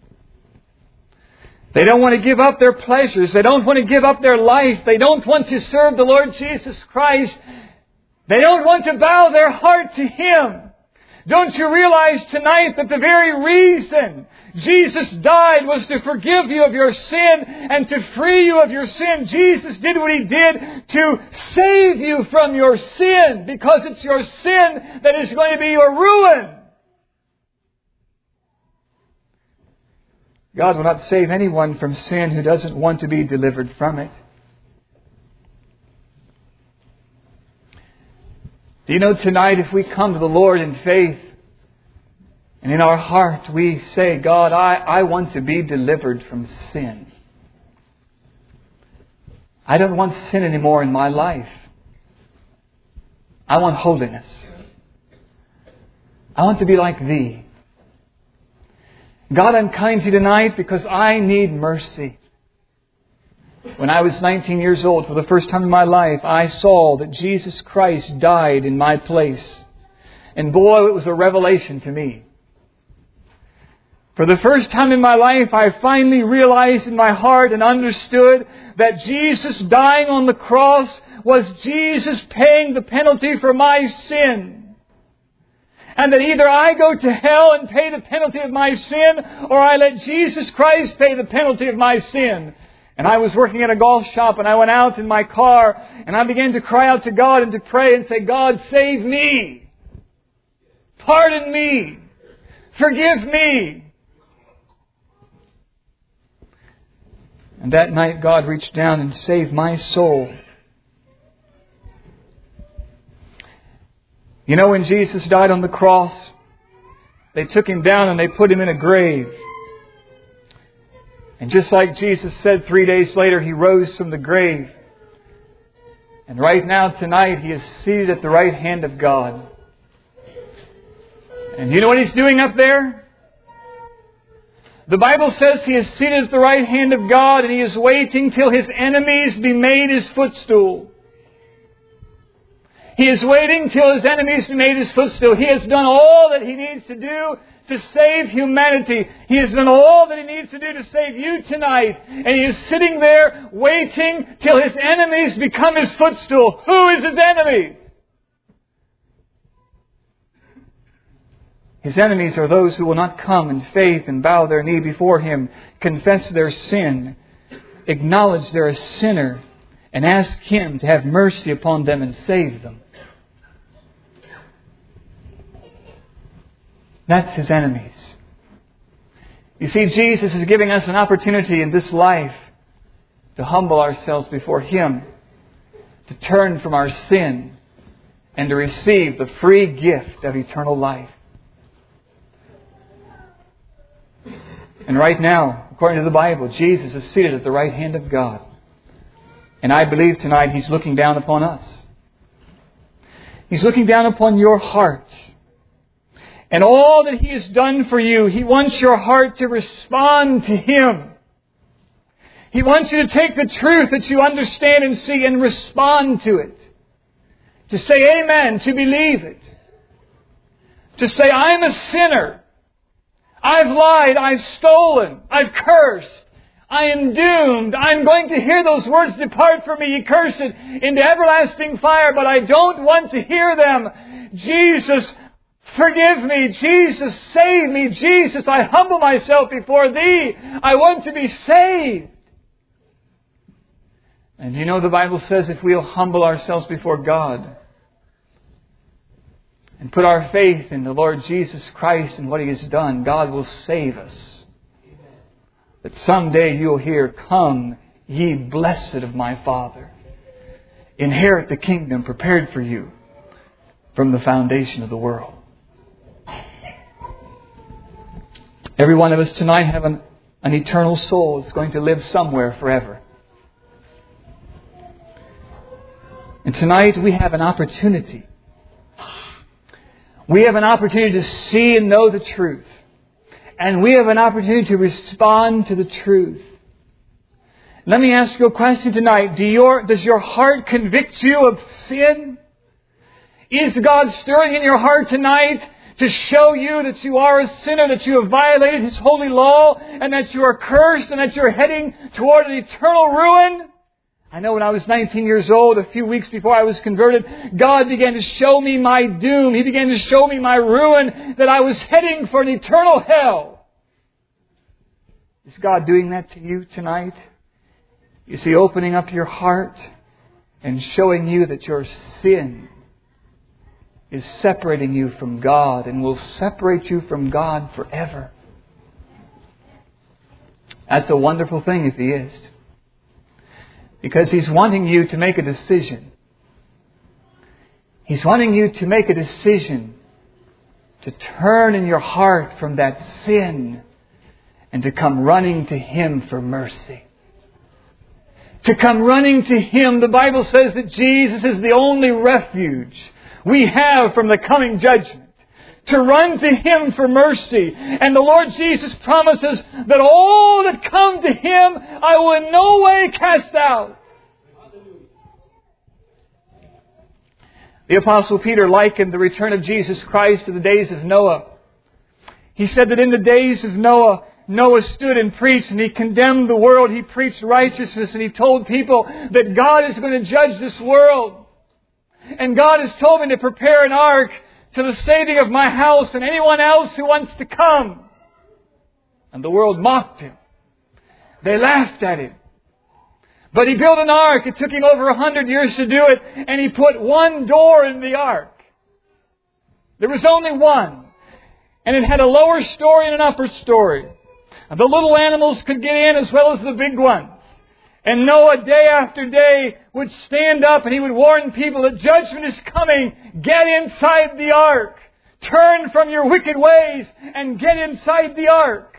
They don't want to give up their pleasures. They don't want to give up their life. They don't want to serve the Lord Jesus Christ. They don't want to bow their heart to Him. Don't you realize tonight that the very reason Jesus died was to forgive you of your sin and to free you of your sin? Jesus did what He did to save you from your sin, because it's your sin that is going to be your ruin. God will not save anyone from sin who doesn't want to be delivered from it. Do you know tonight, if we come to the Lord in faith and in our heart we say, God, I want to be delivered from sin. I don't want sin anymore in my life. I want holiness. I want to be like Thee. God, I'm kind to You tonight because I need mercy. When I was 19 years old, for the first time in my life, I saw that Jesus Christ died in my place. And boy, it was a revelation to me. For the first time in my life, I finally realized in my heart and understood that Jesus dying on the cross was Jesus paying the penalty for my sin. And that either I go to hell and pay the penalty of my sin, or I let Jesus Christ pay the penalty of my sin. And I was working at a golf shop, and I went out in my car and I began to cry out to God and to pray and say, God, save me. Pardon me. Forgive me. And that night God reached down and saved my soul. You know, when Jesus died on the cross, they took Him down and they put Him in a grave. And just like Jesus said 3 days later, He rose from the grave. And right now, tonight, He is seated at the right hand of God. And you know what He's doing up there? The Bible says He is seated at the right hand of God and He is waiting till His enemies be made His footstool. He is waiting till His enemies be made His footstool. He has done all that He needs to do to save humanity. He has done all that He needs to do to save you tonight. And He is sitting there waiting till His enemies become His footstool. Who is His enemies? His enemies are those who will not come in faith and bow their knee before Him, confess their sin, acknowledge they're a sinner, and ask Him to have mercy upon them and save them. That's His enemies. You see, Jesus is giving us an opportunity in this life to humble ourselves before Him, to turn from our sin, and to receive the free gift of eternal life. And right now, according to the Bible, Jesus is seated at the right hand of God. And I believe tonight He's looking down upon us. He's looking down upon your heart. And all that He has done for you, He wants your heart to respond to Him. He wants you to take the truth that you understand and see and respond to it. To say amen, to believe it. To say, I'm a sinner. I've lied, I've stolen, I've cursed, I am doomed. I'm going to hear those words, depart from me, ye cursed, into everlasting fire, but I don't want to hear them. Jesus, forgive me. Jesus, save me. Jesus, I humble myself before Thee. I want to be saved. And you know the Bible says if we'll humble ourselves before God and put our faith in the Lord Jesus Christ and what He has done, God will save us. That someday you'll hear, come, ye blessed of my Father. Inherit the kingdom prepared for you from the foundation of the world. Every one of us tonight have an eternal soul that's going to live somewhere forever. And tonight we have an opportunity. We have an opportunity to see and know the truth. And we have an opportunity to respond to the truth. Let me ask you a question tonight. Does your heart convict you of sin? Is God stirring in your heart tonight to show you that you are a sinner, that you have violated His holy law, and that you are cursed, and that you're heading toward an eternal ruin? I know when I was 19 years old, a few weeks before I was converted, God began to show me my doom. He began to show me my ruin, that I was heading for an eternal hell. Is God doing that to you tonight? Is He opening up your heart and showing you that your sin is separating you from God and will separate you from God forever? That's a wonderful thing if He is. Because He's wanting you to make a decision. He's wanting you to make a decision to turn in your heart from that sin and to come running to Him for mercy. To come running to Him. The Bible says that Jesus is the only refuge we have from the coming judgment. To run to Him for mercy. And the Lord Jesus promises that all that come to Him, I will in no way cast out. The Apostle Peter likened the return of Jesus Christ to the days of Noah. He said that in the days of Noah, Noah stood and preached, and he condemned the world. He preached righteousness, and he told people that God is going to judge this world. And God has told me to prepare an ark to the saving of my house and anyone else who wants to come. And the world mocked him. They laughed at him. But he built an ark. It took him over 100 years to do it. And he put one door in the ark. There was only one. And it had a lower story and an upper story. And the little animals could get in as well as the big ones. And Noah, day after day, would stand up and he would warn people that judgment is coming. Get inside the ark. Turn from your wicked ways and get inside the ark.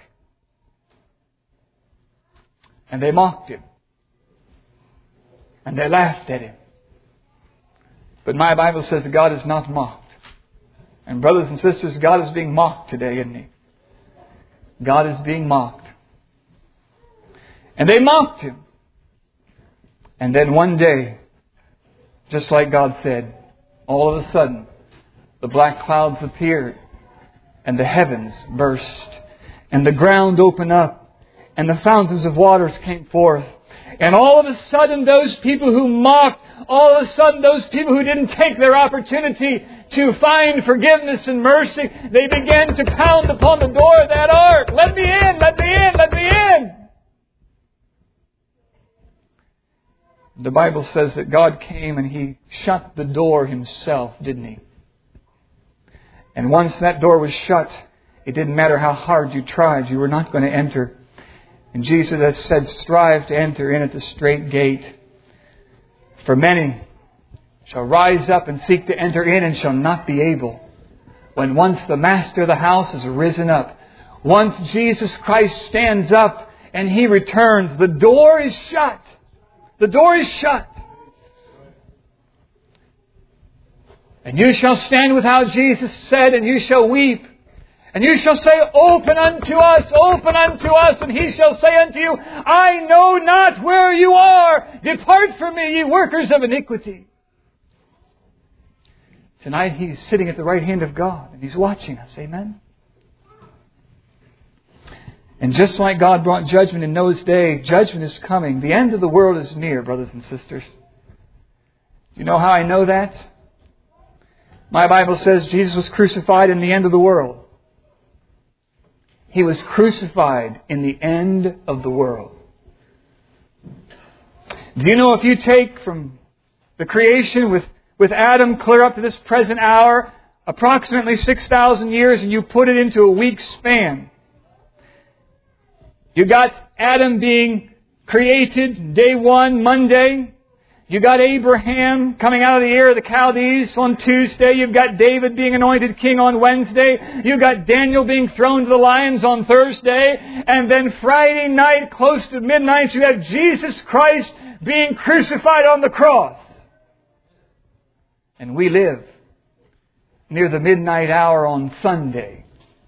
And they mocked him. And they laughed at him. But my Bible says that God is not mocked. And brothers and sisters, God is being mocked today, isn't He? God is being mocked. And they mocked Him. And then one day, just like God said, all of a sudden, the black clouds appeared, and the heavens burst, and the ground opened up, and the fountains of waters came forth. And all of a sudden, those people who mocked, all of a sudden, those people who didn't take their opportunity to find forgiveness and mercy, they began to pound upon the door of that ark. Let me in! Let me in! Let me in! The Bible says that God came and He shut the door Himself, didn't He? And once that door was shut, it didn't matter how hard you tried, you were not going to enter. And Jesus has said, strive to enter in at the strait gate. For many shall rise up and seek to enter in and shall not be able. When once the master of the house has risen up, once Jesus Christ stands up and He returns, the door is shut. The door is shut. And you shall stand with how Jesus said, and you shall weep. And you shall say, open unto us, and He shall say unto you, I know not where you are. Depart from me, ye workers of iniquity. Tonight He's sitting at the right hand of God, and He's watching us. Amen? And just like God brought judgment in Noah's day, judgment is coming. The end of the world is near, brothers and sisters. Do you know how I know that? My Bible says Jesus was crucified in the end of the world. He was crucified in the end of the world. Do you know if you take from the creation with Adam clear up to this present hour, approximately 6,000 years, and you put it into a week's span, you got Adam being created day one, Monday. You got Abraham coming out of the Ur of the Chaldees on Tuesday. You've got David being anointed king on Wednesday. You've got Daniel being thrown to the lions on Thursday. And then Friday night, close to midnight, you have Jesus Christ being crucified on the cross. And we live near the midnight hour on Sunday.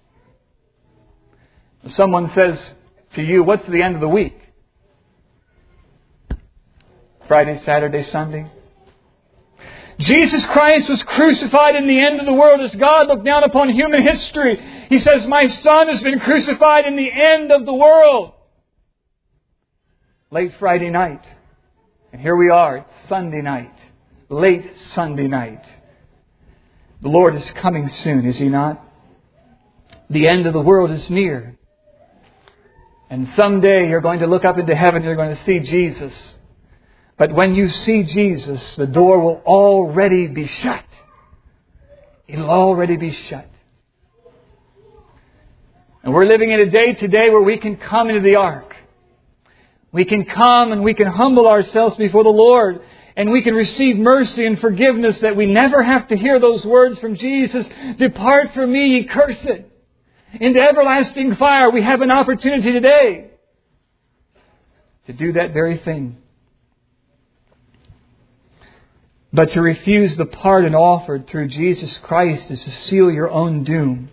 Someone says to you, what's the end of the week? Friday, Saturday, Sunday. Jesus Christ was crucified in the end of the world as God looked down upon human history. He says, my Son has been crucified in the end of the world. Late Friday night. And here we are, it's Sunday night. Late Sunday night. The Lord is coming soon, is He not? The end of the world is near. And someday you're going to look up into heaven and you're going to see Jesus. But when you see Jesus, the door will already be shut. It'll already be shut. And we're living in a day today where we can come into the ark. We can come and we can humble ourselves before the Lord. And we can receive mercy and forgiveness that we never have to hear those words from Jesus. Depart from me, ye cursed, into everlasting fire. We have an opportunity today to do that very thing. But to refuse the pardon offered through Jesus Christ is to seal your own doom.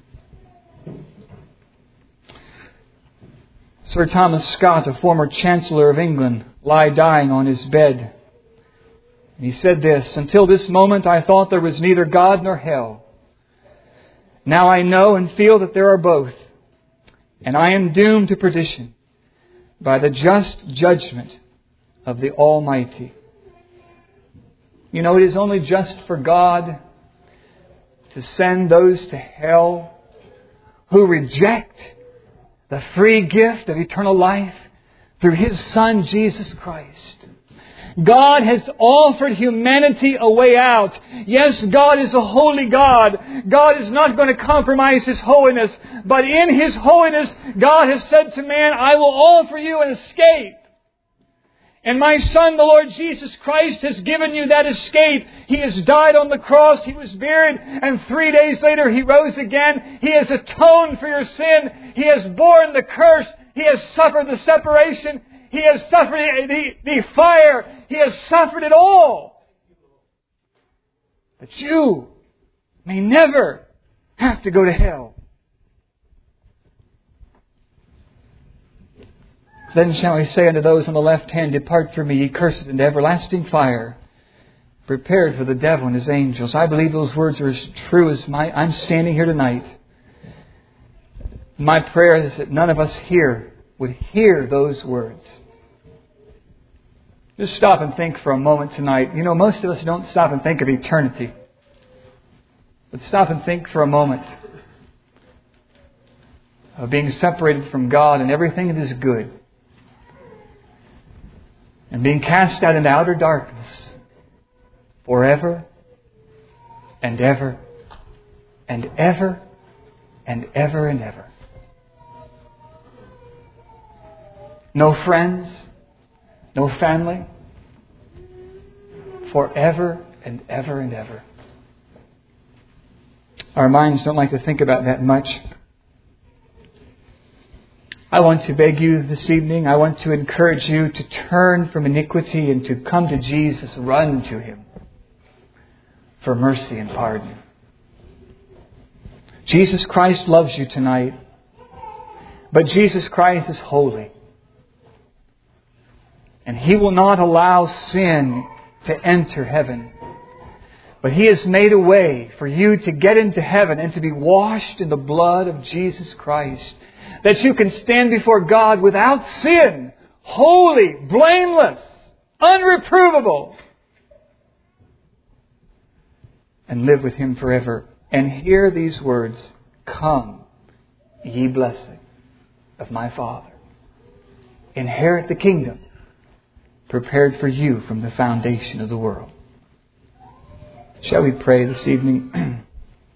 Sir Thomas Scott, a former Chancellor of England, lay dying on his bed. And he said this, until this moment I thought there was neither God nor hell. Now I know and feel that there are both. and I am doomed to perdition by the just judgment of the Almighty. You know, it is only just for God to send those to hell who reject the free gift of eternal life through His Son, Jesus Christ. God has offered humanity a way out. Yes, God is a holy God. God is not going to compromise His holiness. But in His holiness, God has said to man, I will offer you an escape. And my Son, the Lord Jesus Christ, has given you that escape. He has died on the cross. He was buried. And 3 days later, He rose again. He has atoned for your sin. He has borne the curse. He has suffered the separation. He has suffered the fire. He has suffered it all. That you may never have to go to hell. Then shall He say unto those on the left hand, Depart from me, ye cursed, into everlasting fire, prepared for the devil and his angels. I believe those words are as true as I'm standing here tonight. My prayer is that none of us here would hear those words. Just stop and think for a moment tonight. You know, most of us don't stop and think of eternity. But stop and think for a moment of being separated from God and everything that is good, and being cast out into outer darkness forever and ever and ever and ever and ever. No friends, no family, forever and ever and ever. Our minds don't like to think about that much. I want to beg you this evening, I want to encourage you to turn from iniquity and to come to Jesus. Run to Him for mercy and pardon. Jesus Christ loves you tonight, but Jesus Christ is holy. And He will not allow sin to enter heaven. But He has made a way for you to get into heaven and to be washed in the blood of Jesus Christ, that you can stand before God without sin, holy, blameless, unreprovable, and live with Him forever. And hear these words, Come, ye blessed of my Father. Inherit the kingdom prepared for you from the foundation of the world. Shall we pray this evening?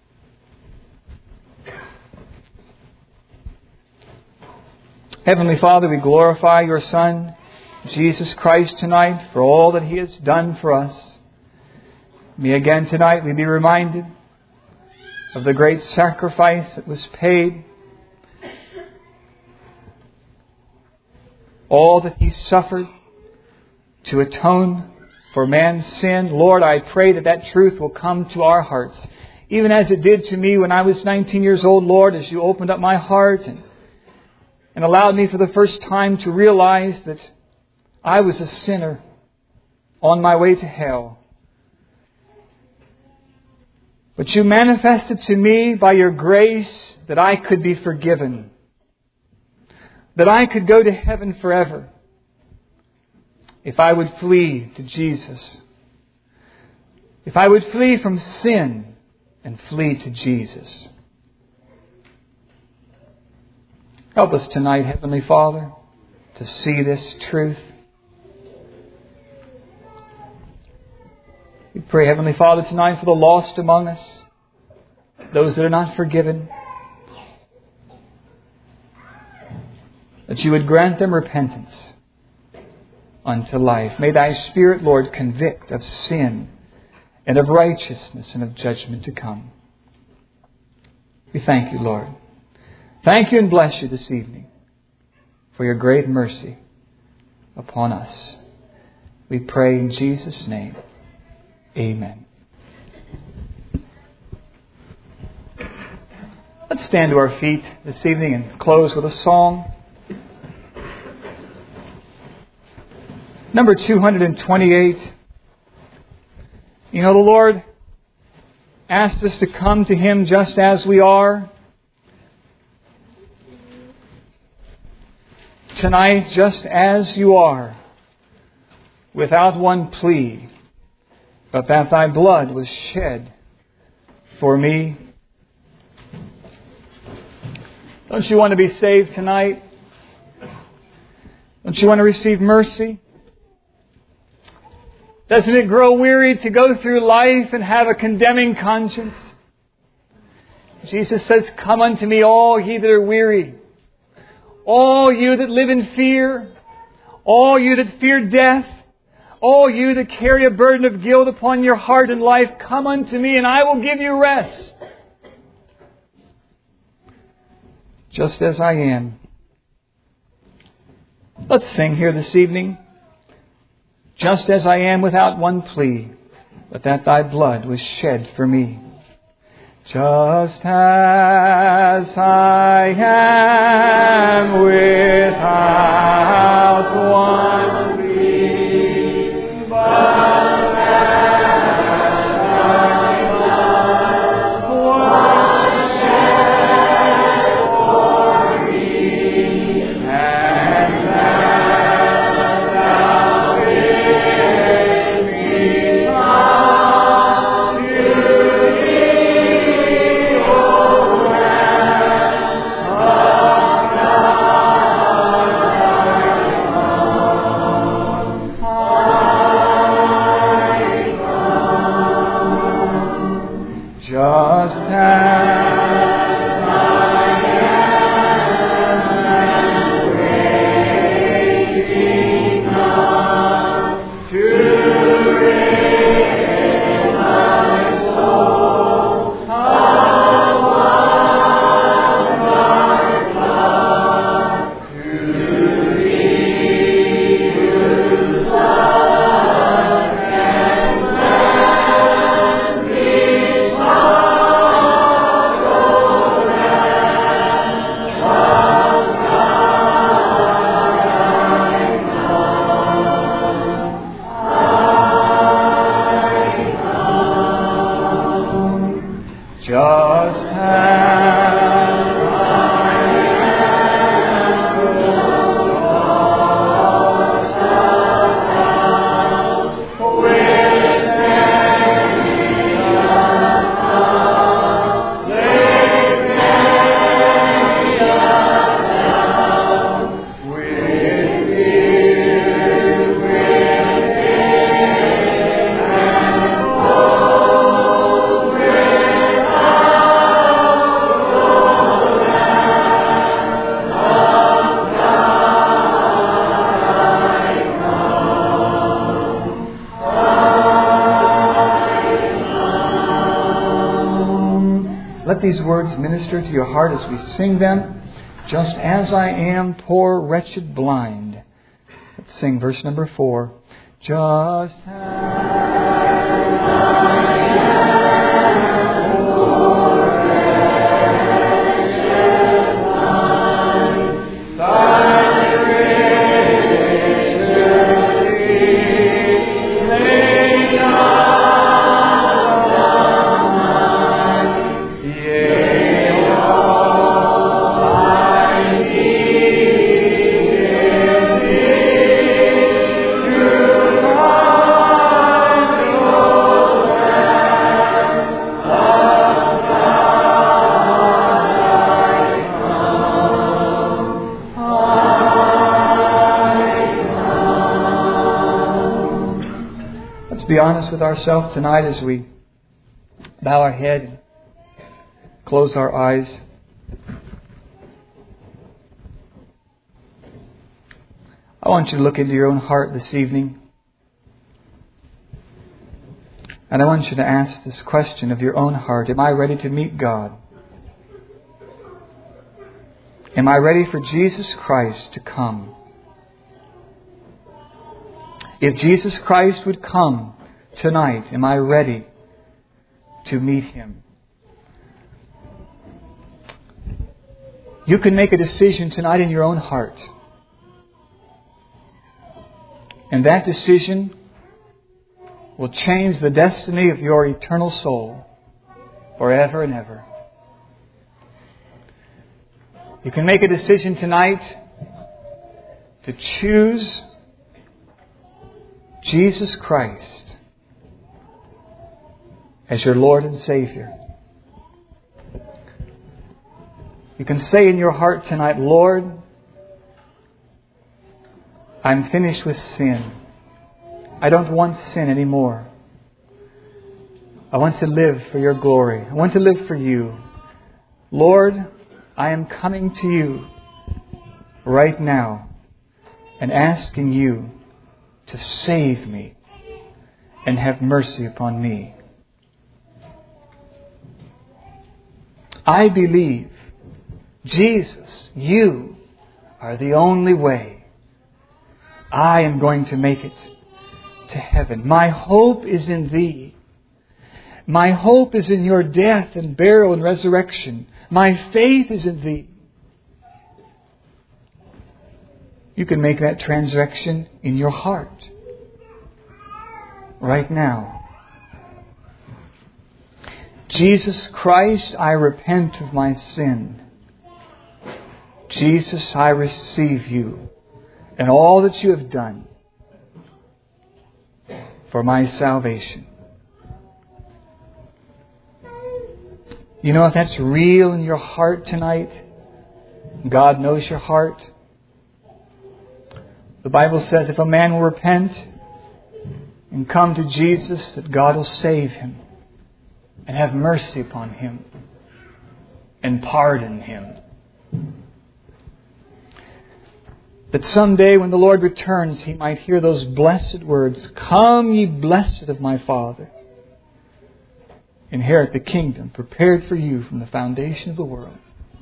Heavenly Father, we glorify Your Son, Jesus Christ, tonight for all that He has done for us. May again tonight we be reminded of the great sacrifice that was paid, all that He suffered to atone for man's sin. Lord, I pray that that truth will come to our hearts, even as it did to me when I was 19 years old, Lord, as You opened up my heart and allowed me for the first time to realize that I was a sinner on my way to hell. But You manifested to me by Your grace that I could be forgiven, that I could go to heaven forever if I would flee to Jesus, if I would flee from sin and flee to Jesus. Help us tonight, Heavenly Father, to see this truth. We pray, Heavenly Father, tonight for the lost among us, those that are not forgiven, that You would grant them repentance unto life. May Thy Spirit, Lord, convict of sin and of righteousness and of judgment to come. We thank You, Lord. Thank You and bless You this evening for Your great mercy upon us. We pray in Jesus' name. Amen. Let's stand to our feet this evening and close with a song. Number 228. You know, the Lord asked us to come to Him just as we are. tonight just as you are, without one plea, but that Thy blood was shed for me. Don't you want to be saved tonight? Don't you want to receive mercy? Doesn't it grow weary to go through life and have a condemning conscience? Jesus says, "Come unto me, all ye that are weary, all you that live in fear, all you that fear death, all you that carry a burden of guilt upon your heart and life, come unto me and I will give you rest. Just as I am." Let's sing here this evening. Just as I am, without one plea, but that Thy blood was shed for me. Just as I am, without one plea, but that Thy blood was shed for me, and that Thou bidst me come to Thee, O Lamb of God, just as I am, waiting up to rid my soul of one dark cloud, to Thee whose blood can cleanse these sorrow lands of just as I am, with many with fears within and woe Let these words minister to your heart as we sing them. Just as I am, poor, wretched, blind. Let's sing verse number 4. Just as I am, poor, wretched, blind. Thy gracious feet lay down. Be honest with ourselves tonight as we bow our head and close our eyes. I want you to look into your own heart this evening. And I want you to ask this question of your own heart. Am I ready to meet God? Am I ready for Jesus Christ to come? If Jesus Christ would come tonight, am I ready to meet Him? You can make a decision tonight in your own heart. And that decision will change the destiny of your eternal soul forever and ever. You can make a decision tonight to choose Jesus Christ as your Lord and Savior. You can say in your heart tonight, Lord, I'm finished with sin. I don't want sin anymore. I want to live for your glory. I want to live for you. Lord, I am coming to you right now and asking you to save me and have mercy upon me. I believe, Jesus, you are the only way. I am going to make it to heaven. My hope is in Thee. My hope is in your death and burial and resurrection. My faith is in Thee. You can make that transaction in your heart right now. Jesus Christ, I repent of my sin. Jesus, I receive you and all that you have done for my salvation. You know, if that's real in your heart tonight, God knows your heart. The Bible says if a man will repent and come to Jesus, that God will save him and have mercy upon him and pardon him. That someday when the Lord returns, He might hear those blessed words, "Come, ye blessed of my Father, inherit the kingdom prepared for you from the foundation of the world."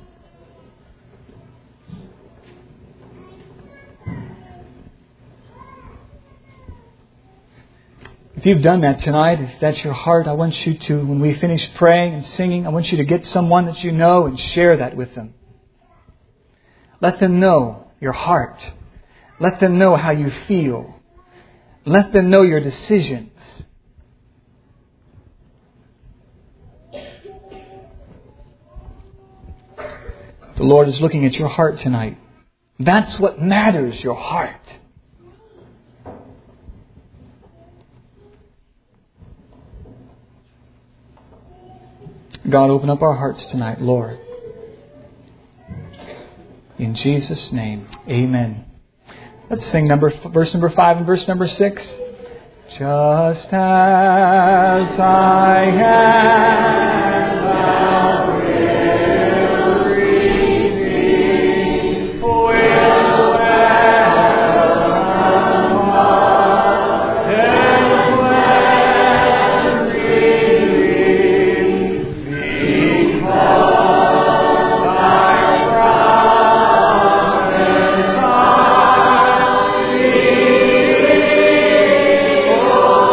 If you've done that tonight, if that's your heart, I want you to, when we finish praying and singing, I want you to get someone that you know and share that with them. Let them know your heart. Let them know how you feel. Let them know your decisions. The Lord is looking at your heart tonight. That's what matters, your heart. God, open up our hearts tonight, Lord. In Jesus' name, amen. Let's sing verse number 5 and verse number 6. Just as I am, thou wilt receive, will welcome heart and pleasant because thy promise I believe, O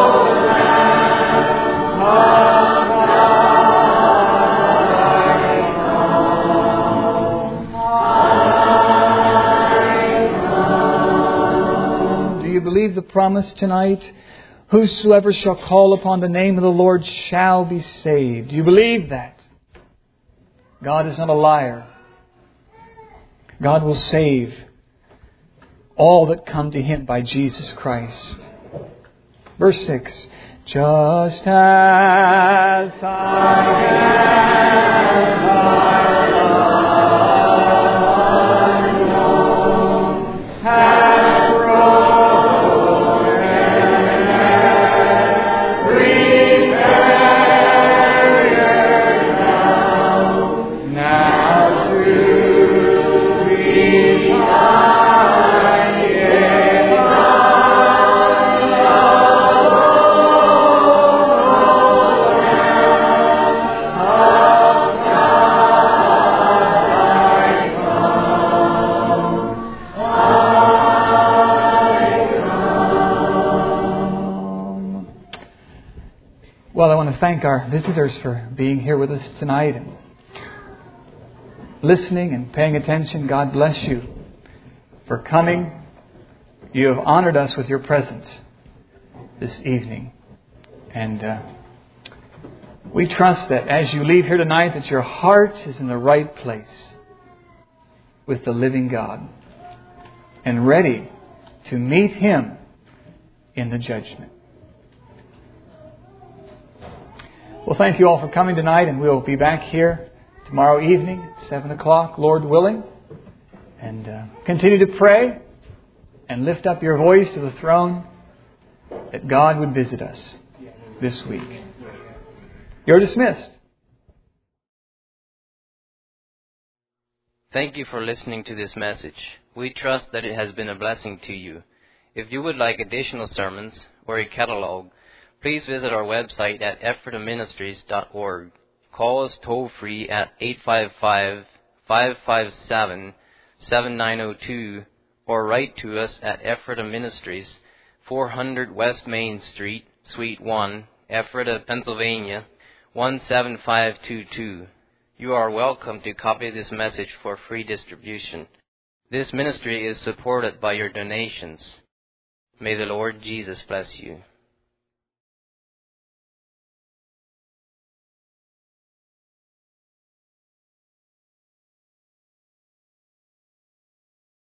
Lamb. Do you believe the promise tonight? Whosoever shall call upon the name of the Lord shall be saved. Do you believe that? God is not a liar. God will save all that come to Him by Jesus Christ. Verse 6. Just as I am, thy love unknown hath broken every barrier down. Now to thee I give Well, I want to thank our visitors for being here with us tonight and listening and paying attention. God bless you for coming. You have honored us with your presence this evening. And we trust that as you leave here tonight, that your heart is in the right place with the living God. and ready to meet Him in the judgment. Well, thank you all for coming tonight, and we'll be back here tomorrow evening at 7 o'clock, Lord willing. And continue to pray and lift up your voice to the throne that God would visit us this week. You're dismissed.
Thank you for listening to this message. We trust that it has been a blessing to you. If you would like additional sermons or a catalog, please visit our website at ephrataministries.org. Call us toll-free at 855-557-7902 or write to us at Ephrata Ministries, 400 West Main Street, Suite 1, Ephrata, Pennsylvania, 17522. You are welcome to copy this message for free distribution. This ministry is supported by your donations. May the Lord Jesus bless you.